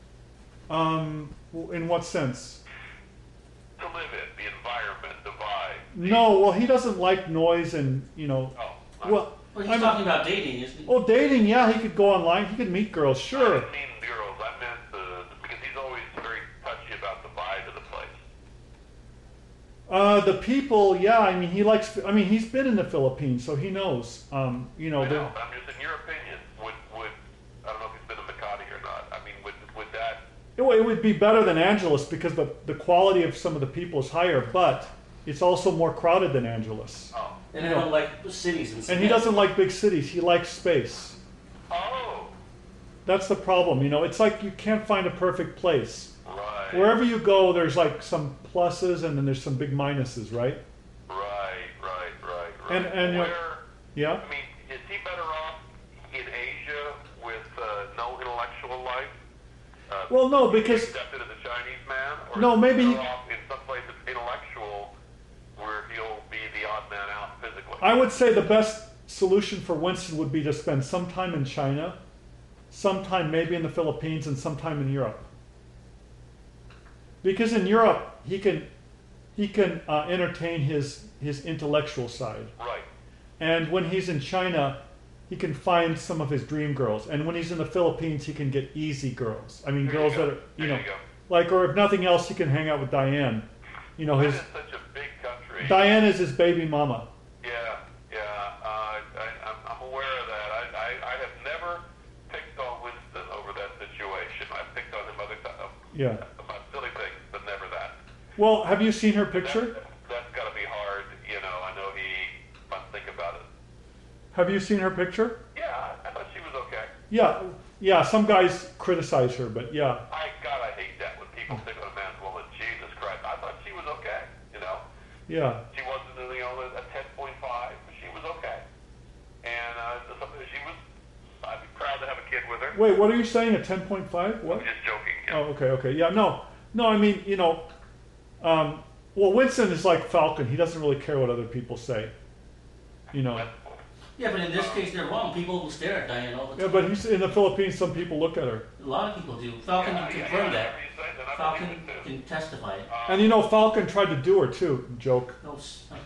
A: In what sense?
B: to live in? The environment, the vibe.
A: No, well, he doesn't like noise, and
B: Oh.
A: well,
C: Well, he's talking about dating, isn't he?
A: oh, dating, yeah, he could go online, he could meet girls,
B: I
A: sure.
B: didn't mean girls. I meant because he's always very touchy about the vibe of the place.
A: The people, yeah, I mean, he's been in the Philippines, so he knows.
B: I know.
A: they're-
B: I'm just in your opinion. Would I don't know if he's been to Makati or not. I mean, would that?
A: it would be better than Angeles because the quality of some of the people is higher, but it's also more crowded than Angeles.
B: Oh.
C: And I don't like cities and stuff.
A: And he doesn't like big cities, he likes space.
B: Oh.
A: That's the problem, it's like you can't find a perfect place.
B: Right.
A: Wherever you go, there's like some pluses and then there's some big minuses, right?
B: Right.
A: And
B: where?
A: Yeah?
B: I mean, is he better off in Asia with no intellectual life?
A: Well, no, because
B: Accepted as a Chinese man? Or
A: No,
B: is he
A: maybe
B: better off in some place that's intellectual where he'll be the odd man out physically?
A: I would say the best solution for Winston would be to spend some time in China, sometime maybe in the Philippines, and sometime in Europe. Because in Europe, he can entertain his intellectual side.
B: Right.
A: And when he's in China, he can find some of his dream girls. And when he's in the Philippines, he can get easy girls. I mean,
B: There
A: girls
B: you go.
A: that are,
B: There you go.
A: like, or if nothing else, he can hang out with Diane.
B: China
A: His
B: is such a big country. Street.
A: Diane is his baby mama.
B: Yeah, yeah. I'm aware of that. I have never picked on Winston over that situation. I've picked on him other times
A: Yeah.
B: about silly things, but never that.
A: Well, have you seen her picture?
B: That's got to be hard. You know, I know he must think about it.
A: Have you seen her picture?
B: Yeah, I thought she was okay.
A: Yeah. Yeah, some guys criticize her, but yeah.
B: God, I hate that when people pick on a man's woman. Jesus Christ. I thought she was okay, you know.
A: Yeah.
B: She wasn't, you know, a 10.5, but she was okay. And she was, I'd be proud to have a kid with her.
A: Wait, what are you saying? A 10.5? What?
B: I'm just joking. Yeah.
A: Oh, okay. Yeah, no. I mean, you know, well, Winston is like Falcon. He doesn't really care what other people say. You know.
C: Yeah, but in this case, they're wrong. People will stare at Diane all the
A: Yeah,
C: time.
A: but he's in the Philippines. Some people look at her.
C: A lot of people do. Falcon can confirm that.
B: whatever you say, then I
C: Falcon
B: believe it too.
C: can testify.
A: And you know, Falcon tried to do her too. Joke.
C: No,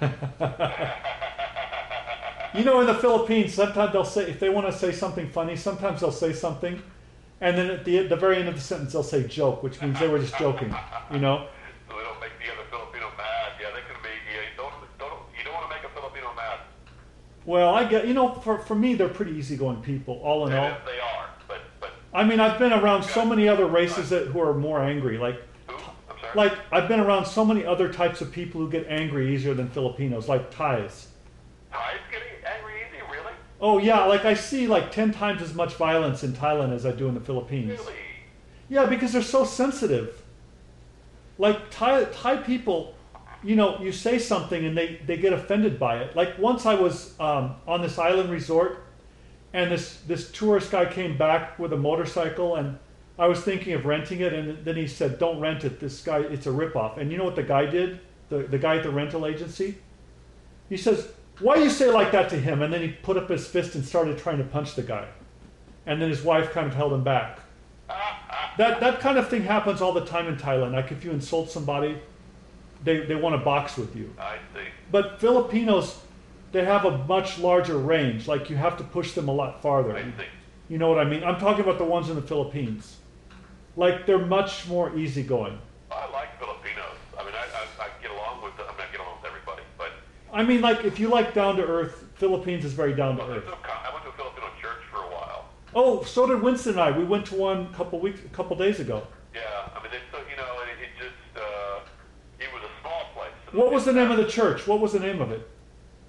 A: You know, in the Philippines, sometimes they'll say, if they want to say something funny, sometimes they'll say something, and then at the very end of the sentence, they'll say joke, which means they were just joking. You know.
B: So they don't make the other Filipino mad. Yeah, they can be. Yeah, you don't want to make a Filipino mad.
A: Well, I get. You know, for me, they're pretty easygoing people, all in all.
B: They are, but
A: I mean, I've been around so many other races who are more angry. Like
B: who? I'm sorry.
A: Like, I've been around so many other types of people who get angry easier than Filipinos, like Thais.
B: Thais getting angry easy, really?
A: Oh, yeah, like I see like 10 times as much violence in Thailand as I do in the Philippines.
B: Really?
A: Yeah, because they're so sensitive. Like, Thai people, you know, you say something and they get offended by it. Like, once I was on this island resort, and this tourist guy came back with a motorcycle, and I was thinking of renting it, and then he said, "Don't rent it. This guy, it's a ripoff." And you know what the guy did? The guy at the rental agency? He says, "Why do you say like that to him?" And then he put up his fist and started trying to punch the guy. And then his wife kind of held him back. That kind of thing happens all the time in Thailand. Like if you insult somebody, they want to box with you.
B: I see.
A: But Filipinos, they have a much larger range. Like you have to push them a lot farther.
B: I see.
A: You know what I mean? I'm talking about the ones in the Philippines. Like they're much more easygoing.
B: I like Filipinos. I mean, I get along with them. I mean, I get along with everybody, but
A: I mean, like if you like down to earth, Philippines is very down to
B: I
A: earth.
B: went to a Filipino church for a while.
A: Oh, so did Winston and I. We went to one a couple days ago.
B: Yeah, I mean, you know, it just it was a small place.
A: What was the name of the church? What was the name of it?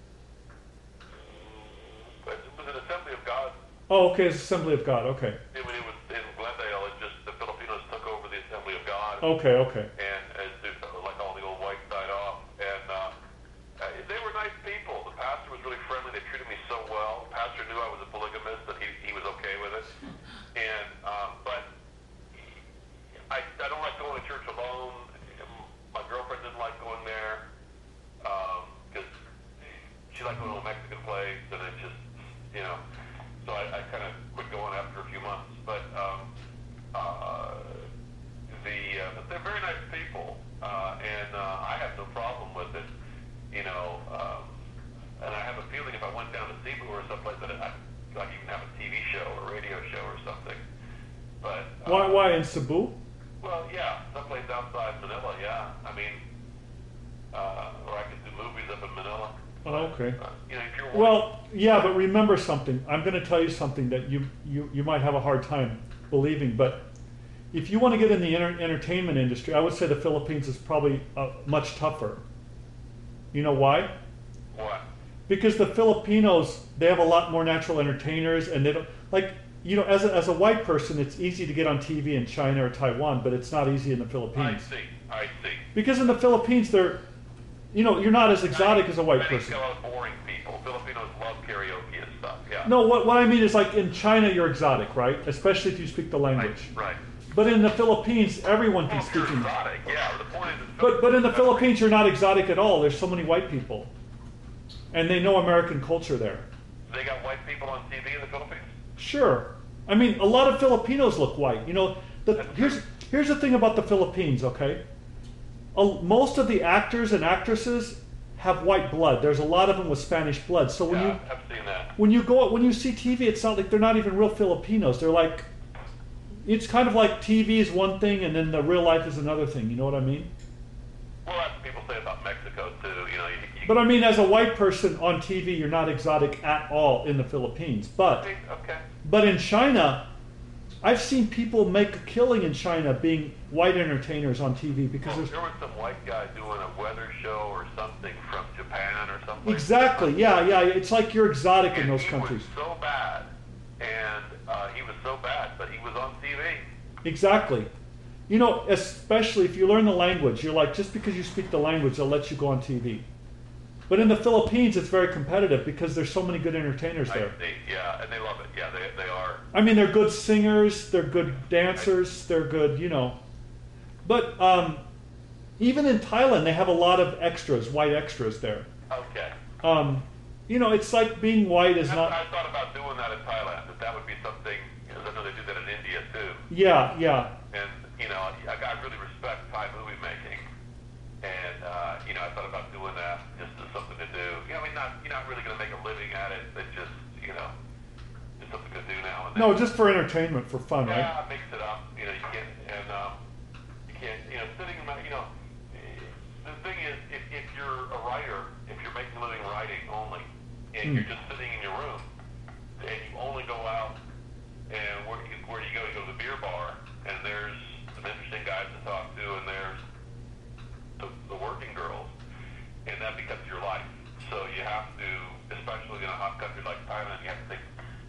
B: It was an Assembly of God.
A: Oh, okay, it's Assembly of God. Okay.
B: When it was in Glendale, it just the Filipinos took over the Assembly of God.
A: Okay.
B: And like all the old whites died off, and they were nice people. The pastor was really friendly. They treated me so well. The pastor knew I was a polygamist, and he was okay with it. And but I don't like going to church alone. My girlfriend didn't like going there because she liked going to a Mexican place, and it just so I kind of quit going after a few months. But but they're very nice people, and I have no problem with it, and I have a feeling if I went down to Cebu or someplace that I could even have a TV show or radio show or something. But
A: Why in Cebu?
B: well, yeah, someplace outside Manila, yeah. I mean, or I could do movies up in Manila.
A: Oh, okay.
B: If you're
A: Well, yeah, but remember something. I'm going to tell you something that you might have a hard time believing, but if you want to get in the entertainment industry, I would say the Philippines is probably much tougher. You know why?
B: what?
A: Because the Filipinos, they have a lot more natural entertainers, and they don't like. As a white person, it's easy to get on TV in China or Taiwan, but it's not easy in the Philippines.
B: I see.
A: Because in the Philippines, you're not as exotic as a white person.
B: I think boring people. Filipinos love karaoke and stuff. Yeah.
A: No, what I mean is like in China, you're exotic, right? Especially if you speak the language.
B: Right.
A: But in the Philippines, everyone can
B: Well, if you're
A: speak English.
B: exotic, yeah. The point is,
A: But in the Philippines, you're not exotic at all. There's so many white people, and they know American culture there.
B: they got white people on TV in the Philippines.
A: Sure. I mean, a lot of Filipinos look white. Here's the thing about the Philippines, okay? Most of the actors and actresses have white blood. There's a lot of them with Spanish blood. So when
B: I've seen that.
A: when you see TV, it's not like they're not even real Filipinos. They're like, it's kind of like TV is one thing and then the real life is another thing. You know what I mean?
B: Well, that's what people say about Mexico too. You
A: But I mean, as a white person on TV, you're not exotic at all in the Philippines. But
B: Okay.
A: in China, I've seen people make a killing in China being white entertainers on TV because
B: Well,
A: there's
B: there was some white guy doing a weather show or something from Japan or something.
A: exactly, yeah. It's like you're exotic in
B: And
A: those
B: he
A: countries.
B: was so bad, and he was so bad, but he was on TV.
A: Exactly. You know, especially if you learn the language, you're like, just because you speak the language, they'll let you go on TV. But in the Philippines, it's very competitive because there's so many good entertainers there.
B: Yeah, and they love it. Yeah, they are.
A: I mean, they're good singers, they're good dancers, they're good, you know. But even in Thailand, they have a lot of extras, white extras there.
B: Okay.
A: You know, it's like being white is not.
B: I thought about doing that in Thailand. That would be something, because I know they do that in India too.
A: Yeah.
B: And you know, I really respect Thai movie making, and you know, I thought about doing that just as something to do. You know, I mean, you're not really going to make a living at it, but just just something to do now and then.
A: No, just for entertainment, for fun, right?
B: Yeah, mix it up. You know, you can't, sitting, the thing is, if you're a writer, if you're making a living writing only, and you're just sitting in your room, and you only go out, and where do you go? You go to the beer bar, and there's some interesting guys to talk to, and there's the working girls, and that becomes your life. So you have to, especially in a hot country like Thailand, you have to think,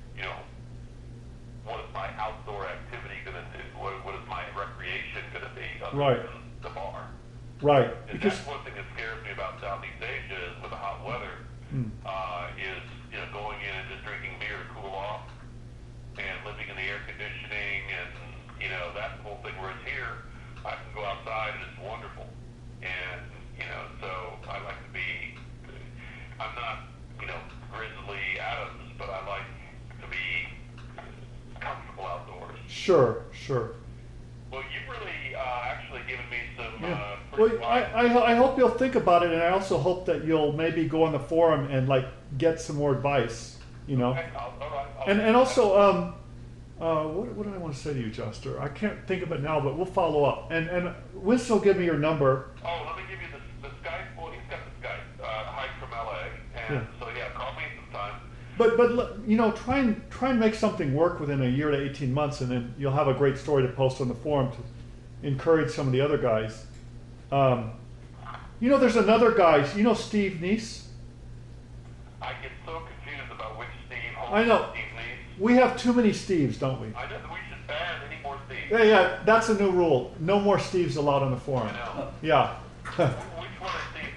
B: what is my outdoor activity going to do? What is my recreation going to be other than the bar?
A: Right.
B: And
A: Because
B: that's one thing that scares me about Southeast Asia is with the hot weather, is going in and just drinking beer to cool off and living in the air conditioning and that whole thing. Whereas here, I can go outside and it's wonderful. And so I like to be. I'm not Grizzly Adams, but I like to be comfortable outdoors.
A: sure.
B: Well, you've really actually given me some.
A: Yeah.
B: Pretty
A: Well,
B: wide-
A: I hope you'll think about it, and I also hope that you'll maybe go on the forum and like get some more advice.
B: Okay, all right.
A: And also, what did I want to say to you, Juster? I can't think of it now, but we'll follow up. And Winston will give me your number.
B: Oh, let me give you the Skype. Well, he's got the Skype. Hike from LA, and so call me sometime.
A: But try and make something work within a year to 18 months, and then you'll have a great story to post on the forum to encourage some of the other guys. There's another guy. Steve Neese?
B: I get so confused about which Steve.
A: I know.
B: Steve Neese.
A: We have too many Steves, don't we?
B: I know that we should ban any more Steves.
A: Yeah, that's a new rule. No more Steves allowed on the forum.
B: I know.
A: Yeah.
B: Which one is Steve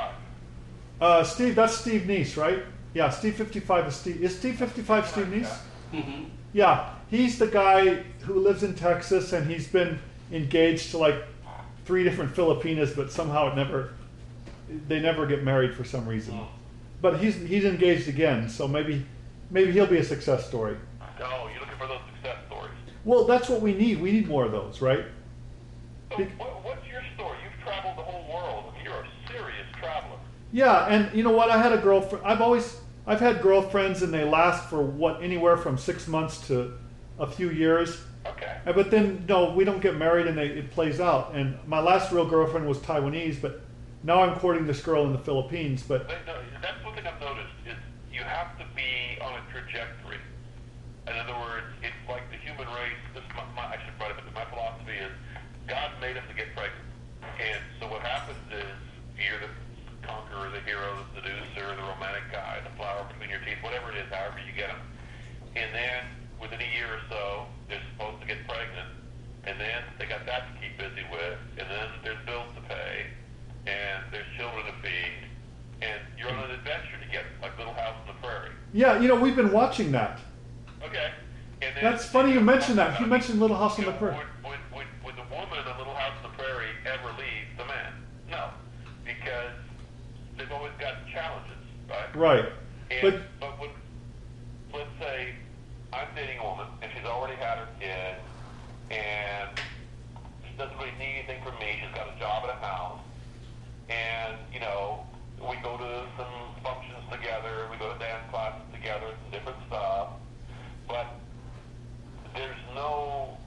B: 55?
A: Steve, that's Steve Neese, right? Yeah, Steve 55 is Steve. Is Steve 55 Steve Neese?
C: Mm-hmm.
A: Yeah, he's the guy who lives in Texas, and he's been engaged to like 3 different Filipinas, but somehow they never get married for some reason. But he's engaged again, so maybe he'll be a success story.
B: Oh, you're looking for those success stories.
A: Well, that's what we need. We need more of those, right?
B: So, what's your story? You've traveled the whole world. You're a serious traveler.
A: Yeah, and you know what? I had a girlfriend. I've had girlfriends, and they last for anywhere from 6 months to a few years.
B: Okay.
A: But then no, we don't get married, and it plays out. And my last real girlfriend was Taiwanese, but now I'm courting this girl in the Philippines. But
B: That's one thing I've noticed is you have to be on a trajectory. In other words, it's like the human race. I should write it, but my philosophy is God made us to get pregnant. And so what happens is you're the conqueror, the hero, the seducer, the romantic guy, the flower between your teeth, whatever it is, however you get them. And then within a year or so, they're supposed to get pregnant. And then they got that to keep busy with. And then there's bills to pay. And there's children to feed. And you're on an adventure together, like Little House on the Prairie.
A: yeah, we've been watching that.
B: Okay. And then,
A: That's funny you mentioned that. You mentioned Little House on the Prairie.
B: Would the woman on Little House on the Prairie ever leave the man? No. Because they've always got challenges, right?
A: Right.
B: But when, let's say I'm dating a woman and she's already had her kid and she doesn't really need anything from me. She's got a job and a house. And, we go to some functions together. We go to dance classes together, some different stuff. But there's no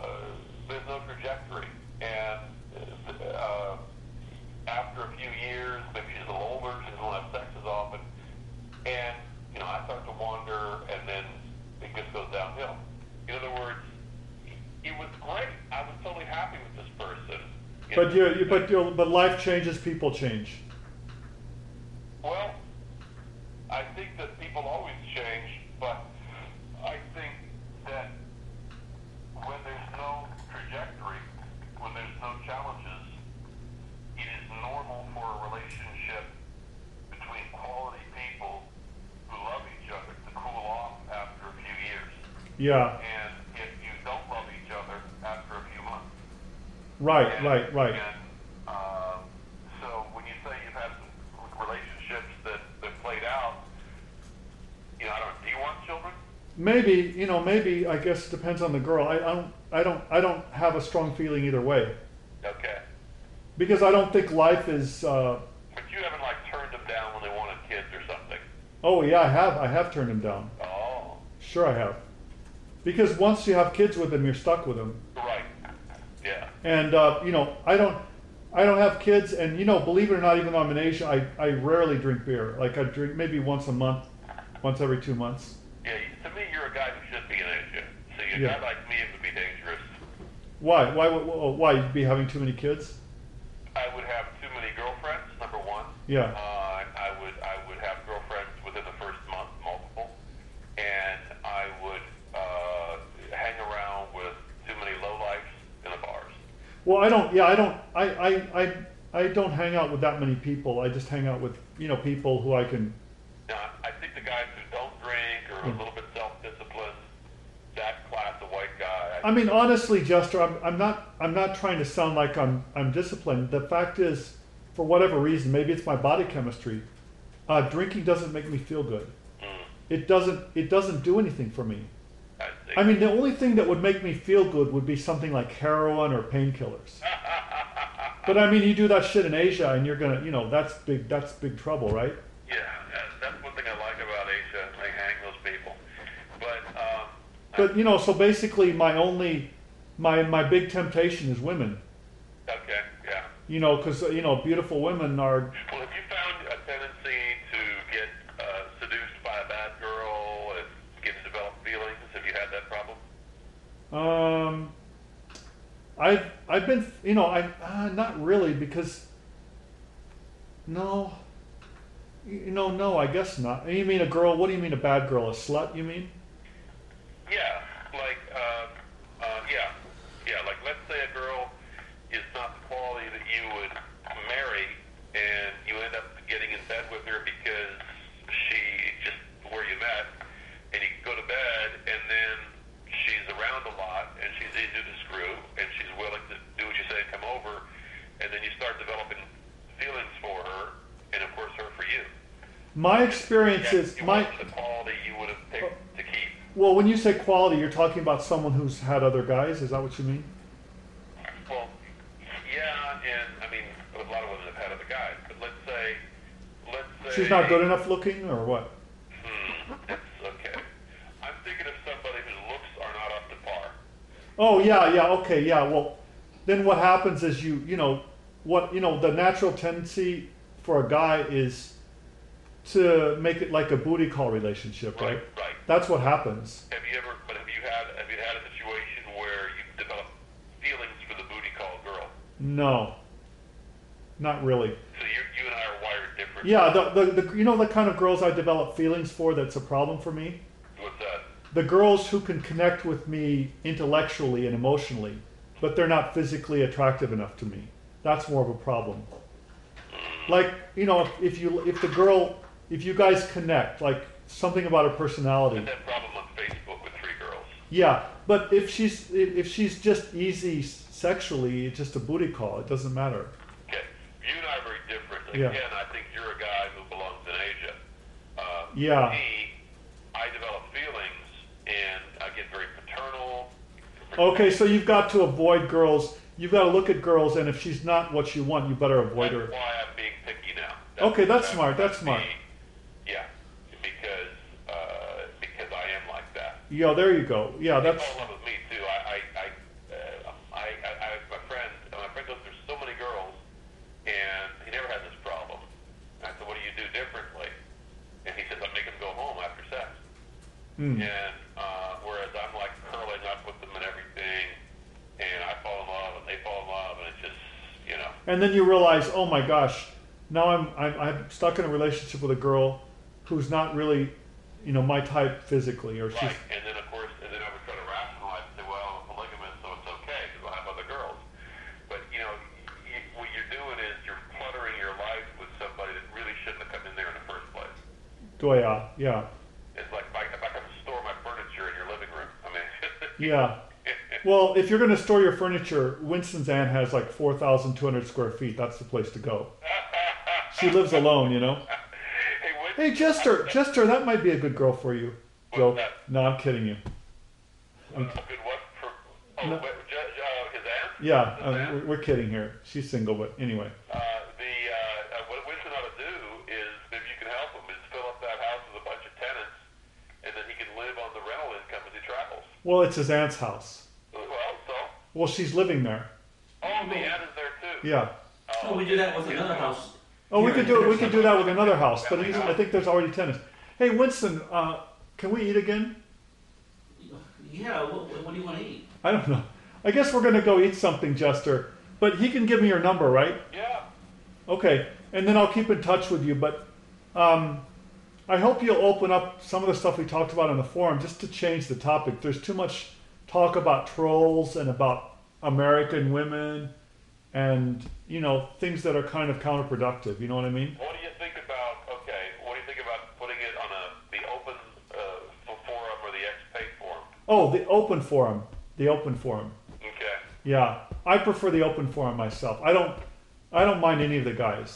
B: trajectory. And after a few years, maybe she's a little older, she's a don't have sex as often, and I start to wander, and then it just goes downhill. In other words, it was great. I was totally happy with this person.
A: But life changes, people change.
B: Well, I think that people always change, but I think that when there's no trajectory, when there's no challenges, it is normal for a relationship between quality people who love each other to cool off after a few years.
A: Yeah.
B: And if you don't love each other after a few months.
A: Right.
B: And so when you say you've had some relationships that played out, I don't know, do you want children?
A: Maybe I guess it depends on the girl. I don't have a strong feeling either way.
B: Okay.
A: Because I don't think life is.
B: But you haven't turned them down when they wanted kids or something.
A: Oh yeah, I have turned them down.
B: Oh.
A: Sure, I have. Because once you have kids with them, you're stuck with them.
B: Right. Yeah.
A: And I don't have kids, and believe it or not, even though I'm in Asia, I rarely drink beer. Like I drink maybe once a month, once every 2 months.
B: Yeah. To me, you're a guy who should be in Asia. See, a guy like me, it would be dangerous.
A: Why? Why? You'd be having too many kids?
B: I would have too many girlfriends. Number one.
A: Yeah.
B: I would have girlfriends within the first month, multiple, and I would hang around with too many lowlifes in the bars.
A: Well, I don't. Yeah, I don't hang out with that many people. I just hang out with people who I can.
B: Now, I think the guys who don't drink or a little bit self-disciplined, that class of white guy.
A: I mean, honestly, Jester, I'm not trying to sound like I'm disciplined. The fact is, for whatever reason, maybe it's my body chemistry. Drinking doesn't make me feel good. It doesn't do anything for me. I mean, the only thing that would make me feel good would be something like heroin or painkillers. But I mean, you do that shit in Asia, and you're gonna, that's big trouble, right?
B: Yeah, that's one thing I like about Asia. They hang those people.
A: But so basically, my big temptation is women.
B: Okay, yeah.
A: Because beautiful women are.
B: Well, have you found a tendency to get seduced by a bad girl and get to develop feelings? Have you had that problem?
A: I've been, not really, because no, no, I guess not. You mean a girl? What do you mean a bad girl? A slut? You mean?
B: Yeah, like let's say a girl is not the quality that you would marry, and you end up getting in bed with her because she just where you met, and you go to bed, and then she's around a lot, and she's easy to screw, and she's willing to do what you say and come over, and then you start developing feelings for her, and of course her for you.
A: My experience is
B: the quality you would have picked to keep.
A: Well, when you say quality, you're talking about someone who's had other guys. Is that what you mean?
B: Well, yeah, and I mean, a lot of women have had other guys, but let's say
A: she's not good enough looking, or what?
B: It's okay. I'm thinking of somebody whose looks are not up to par.
A: Oh yeah, okay, yeah. Well, then what happens is the natural tendency for a guy is to make it like a booty call relationship, right?
B: Right.
A: That's what happens.
B: Have you had a situation where you've developed feelings for the booty call girl?
A: No, not really.
B: So you and I are wired different.
A: Yeah, the kind of girls I develop feelings for, that's a problem for me.
B: What's that?
A: The girls who can connect with me intellectually and emotionally, but they're not physically attractive enough to me. That's more of a problem. Like, if you guys connect, like something about her personality.
B: I had that problem on Facebook with 3 girls.
A: Yeah, but if she's just easy sexually, it's just a booty call. It doesn't matter.
B: Okay, you and I are very different.
A: Yeah.
B: Again, I think you're a guy who belongs in Asia.
A: Yeah.
B: Me, I develop feelings, and I get very paternal.
A: Okay, so you've got to avoid girls. You've got to look at girls, and if she's not what you want, you better avoid her.
B: That's why I'm being picky now.
A: Okay, that's smart. That's smart.
B: Yeah, because I am like that.
A: Yeah, there you go. Yeah,
B: They
A: that's.
B: fall in love with me too. My friend goes, there's so many girls, and he never had this problem. And I said, what do you do And whereas I'm like curling up with them and everything, and I fall in love and they fall in love, and it's just, you know.
A: And then you realize, oh my gosh, now I'm stuck in a relationship with a girl who's not really, you know, my type physically, or she's.
B: Right, and then of course, and then I would try to rationalize and say, well, I'm polygamous, so it's okay because I'll have other girls. But you know, what you're doing is you're cluttering your life with somebody that really shouldn't have come in there in the first place.
A: Yeah.
B: It's like if I come to store my furniture in your living room. I mean,
A: Yeah. Well, if you're going to store your furniture, Winston's aunt has like 4,200 square feet. That's the place to go. She lives alone, you know. Hey, Jester, that might be a good girl for you. Joe. No, I'm kidding you.
B: a good what for? Oh,
A: No.
B: His aunt?
A: Yeah,
B: His aunt?
A: we're kidding here. She's single, but anyway.
B: What Winston ought to do is, if you can help him, is fill up that house with a bunch of tenants, and then he can live on the rental income as he travels.
A: Well, it's his aunt's house.
B: Well, so?
A: Well, she's living there.
B: Oh, the aunt is there too.
A: Yeah.
C: Oh, we do that with another house.
A: Oh, we could do it. We could do that with another house, but I think there's already tenants. Hey, Winston, can we eat again?
C: Yeah, what do you want to eat?
A: I don't know. I guess we're gonna go eat something, Jester. But he can give me your number, right?
B: Yeah.
A: Okay, and then I'll keep in touch with you. But I hope you'll open up some of the stuff we talked about on the forum just to change the topic. There's too much talk about trolls and about American women, and you know, things that are kind of counterproductive. You know what I mean?
B: What do you think about? Okay, what do you think about putting it on the open forum or the XP forum?
A: Oh, the open forum. The open forum.
B: Okay.
A: Yeah, I prefer the open forum myself. I don't mind any of the guys.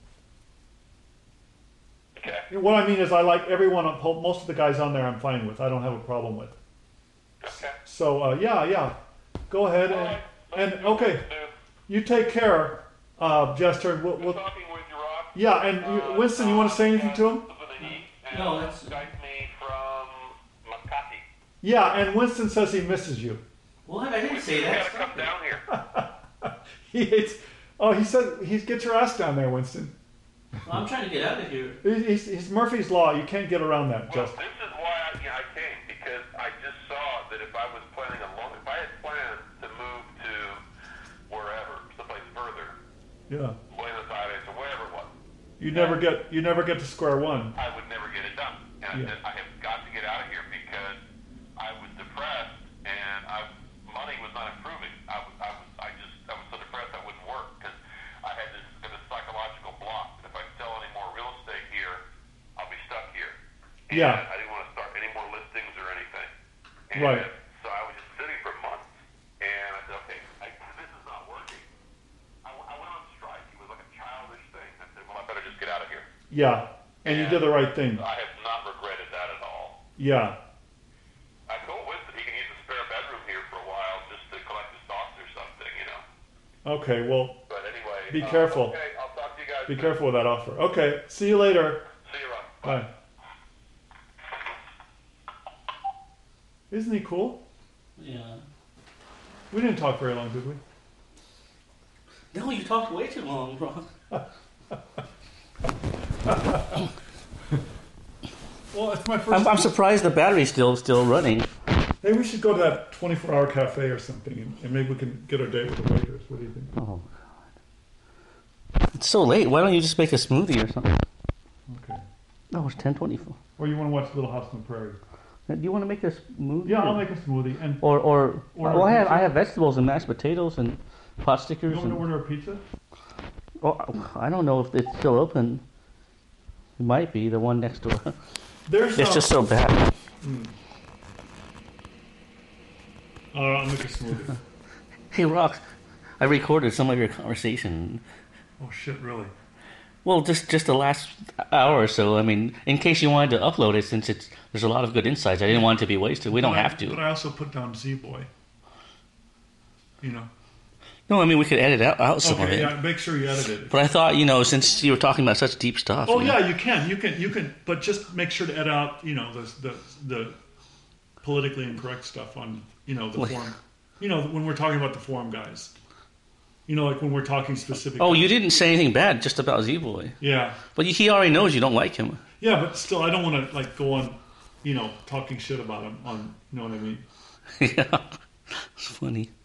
B: Okay.
A: What I mean is, I like everyone. Most of the guys on there, I'm fine with. I don't have a problem with.
B: Okay.
A: So yeah, go ahead
B: All right.
A: and
B: Let's do what
A: okay.
B: we do.
A: You take care, Jester.
B: Good talking with you, Rob.
A: Yeah, and Winston, you want to say anything to him?
C: No, that's-
B: Skype me from Makati.
A: Yeah, and Winston says he misses you.
C: What? I didn't say
B: You
C: that.
B: gotta come down here.
A: He hates. Oh, he said get your ass down there, Winston.
C: Well, I'm trying to get out of here.
A: He's Murphy's Law. You can't get around that,
B: Well,
A: Jester.
B: this is why I came, because I just saw that if I was planning if I had planned to move to wherever, someplace further,
A: Yeah.
B: Buenos Aires or wherever it was,
A: You never get to square one.
B: I would never get it done. And
A: Yeah.
B: I said, I have got to get out of here because I was depressed and money was not improving. I was so depressed I wouldn't work because I had this psychological block. If I sell any more real estate here, I'll be stuck here. And
A: Yeah.
B: I didn't want to start any more listings or anything. And
A: Right.
B: so I was just sitting for months, and I said, okay, this is not working. I went on strike. It was like a childish thing. I said, well, I better just get out of here.
A: Yeah, and you did the right thing.
B: I have not regretted that at all.
A: Yeah.
B: I told Winston he can use a spare bedroom here for a while just to collect his thoughts or something, you know.
A: Okay. Well,
B: But anyway,
A: Be careful.
B: Okay, I'll talk to you guys.
A: be
B: soon.
A: careful with that offer. Okay. See you later.
B: See you, Rob.
A: Bye. Isn't he cool?
C: Yeah.
A: We didn't talk very long, did we?
C: No, you talked way too long, bro.
A: Well, it's my first.
C: I'm surprised the battery's still running.
A: Hey, we should go to that 24-hour cafe or something, and maybe we can get our date with the waitress. What do you think?
C: Oh, God. It's so late. Why don't you just make a smoothie or something?
A: Okay.
C: Oh, it's 10:24.
A: Or you want to watch Little House on the Prairie?
C: Do you want to make a smoothie?
A: Yeah,
C: or-
A: I'll make a smoothie. And
C: Or well, I
A: pizza?
C: have vegetables and mashed potatoes and pot
A: you
C: stickers.
A: want me to
C: And,
A: order a pizza?
C: oh, I don't know if it's still open. It might be the one next door.
A: There's.
C: It's just so bad.
A: I'll make a smoothie.
C: Hey, Rox, I recorded some of your conversation.
A: Oh shit! Really?
C: Well, just the last hour or so. I mean, in case you wanted to upload it, since there's a lot of good insights. I didn't want it to be wasted. We don't have
A: But
C: to.
A: I also put down Z-Boy. You know.
C: No, I mean we could edit out some of
A: Okay.
C: it.
A: Yeah. Make sure you edit it.
C: But I thought, since you were talking about such deep stuff.
A: Oh
C: you know.
A: yeah, you can. But just make sure to edit out, the politically incorrect stuff on, the
C: Like-
A: forum. When we're talking about the forum guys. Like when we're talking specific.
C: Oh, you didn't say anything bad just about Z-Boy.
A: Yeah.
C: But he already knows you don't like him.
A: Yeah, but still, I don't want to go on, talking shit about him on, you know what I mean?
C: Yeah, it's funny.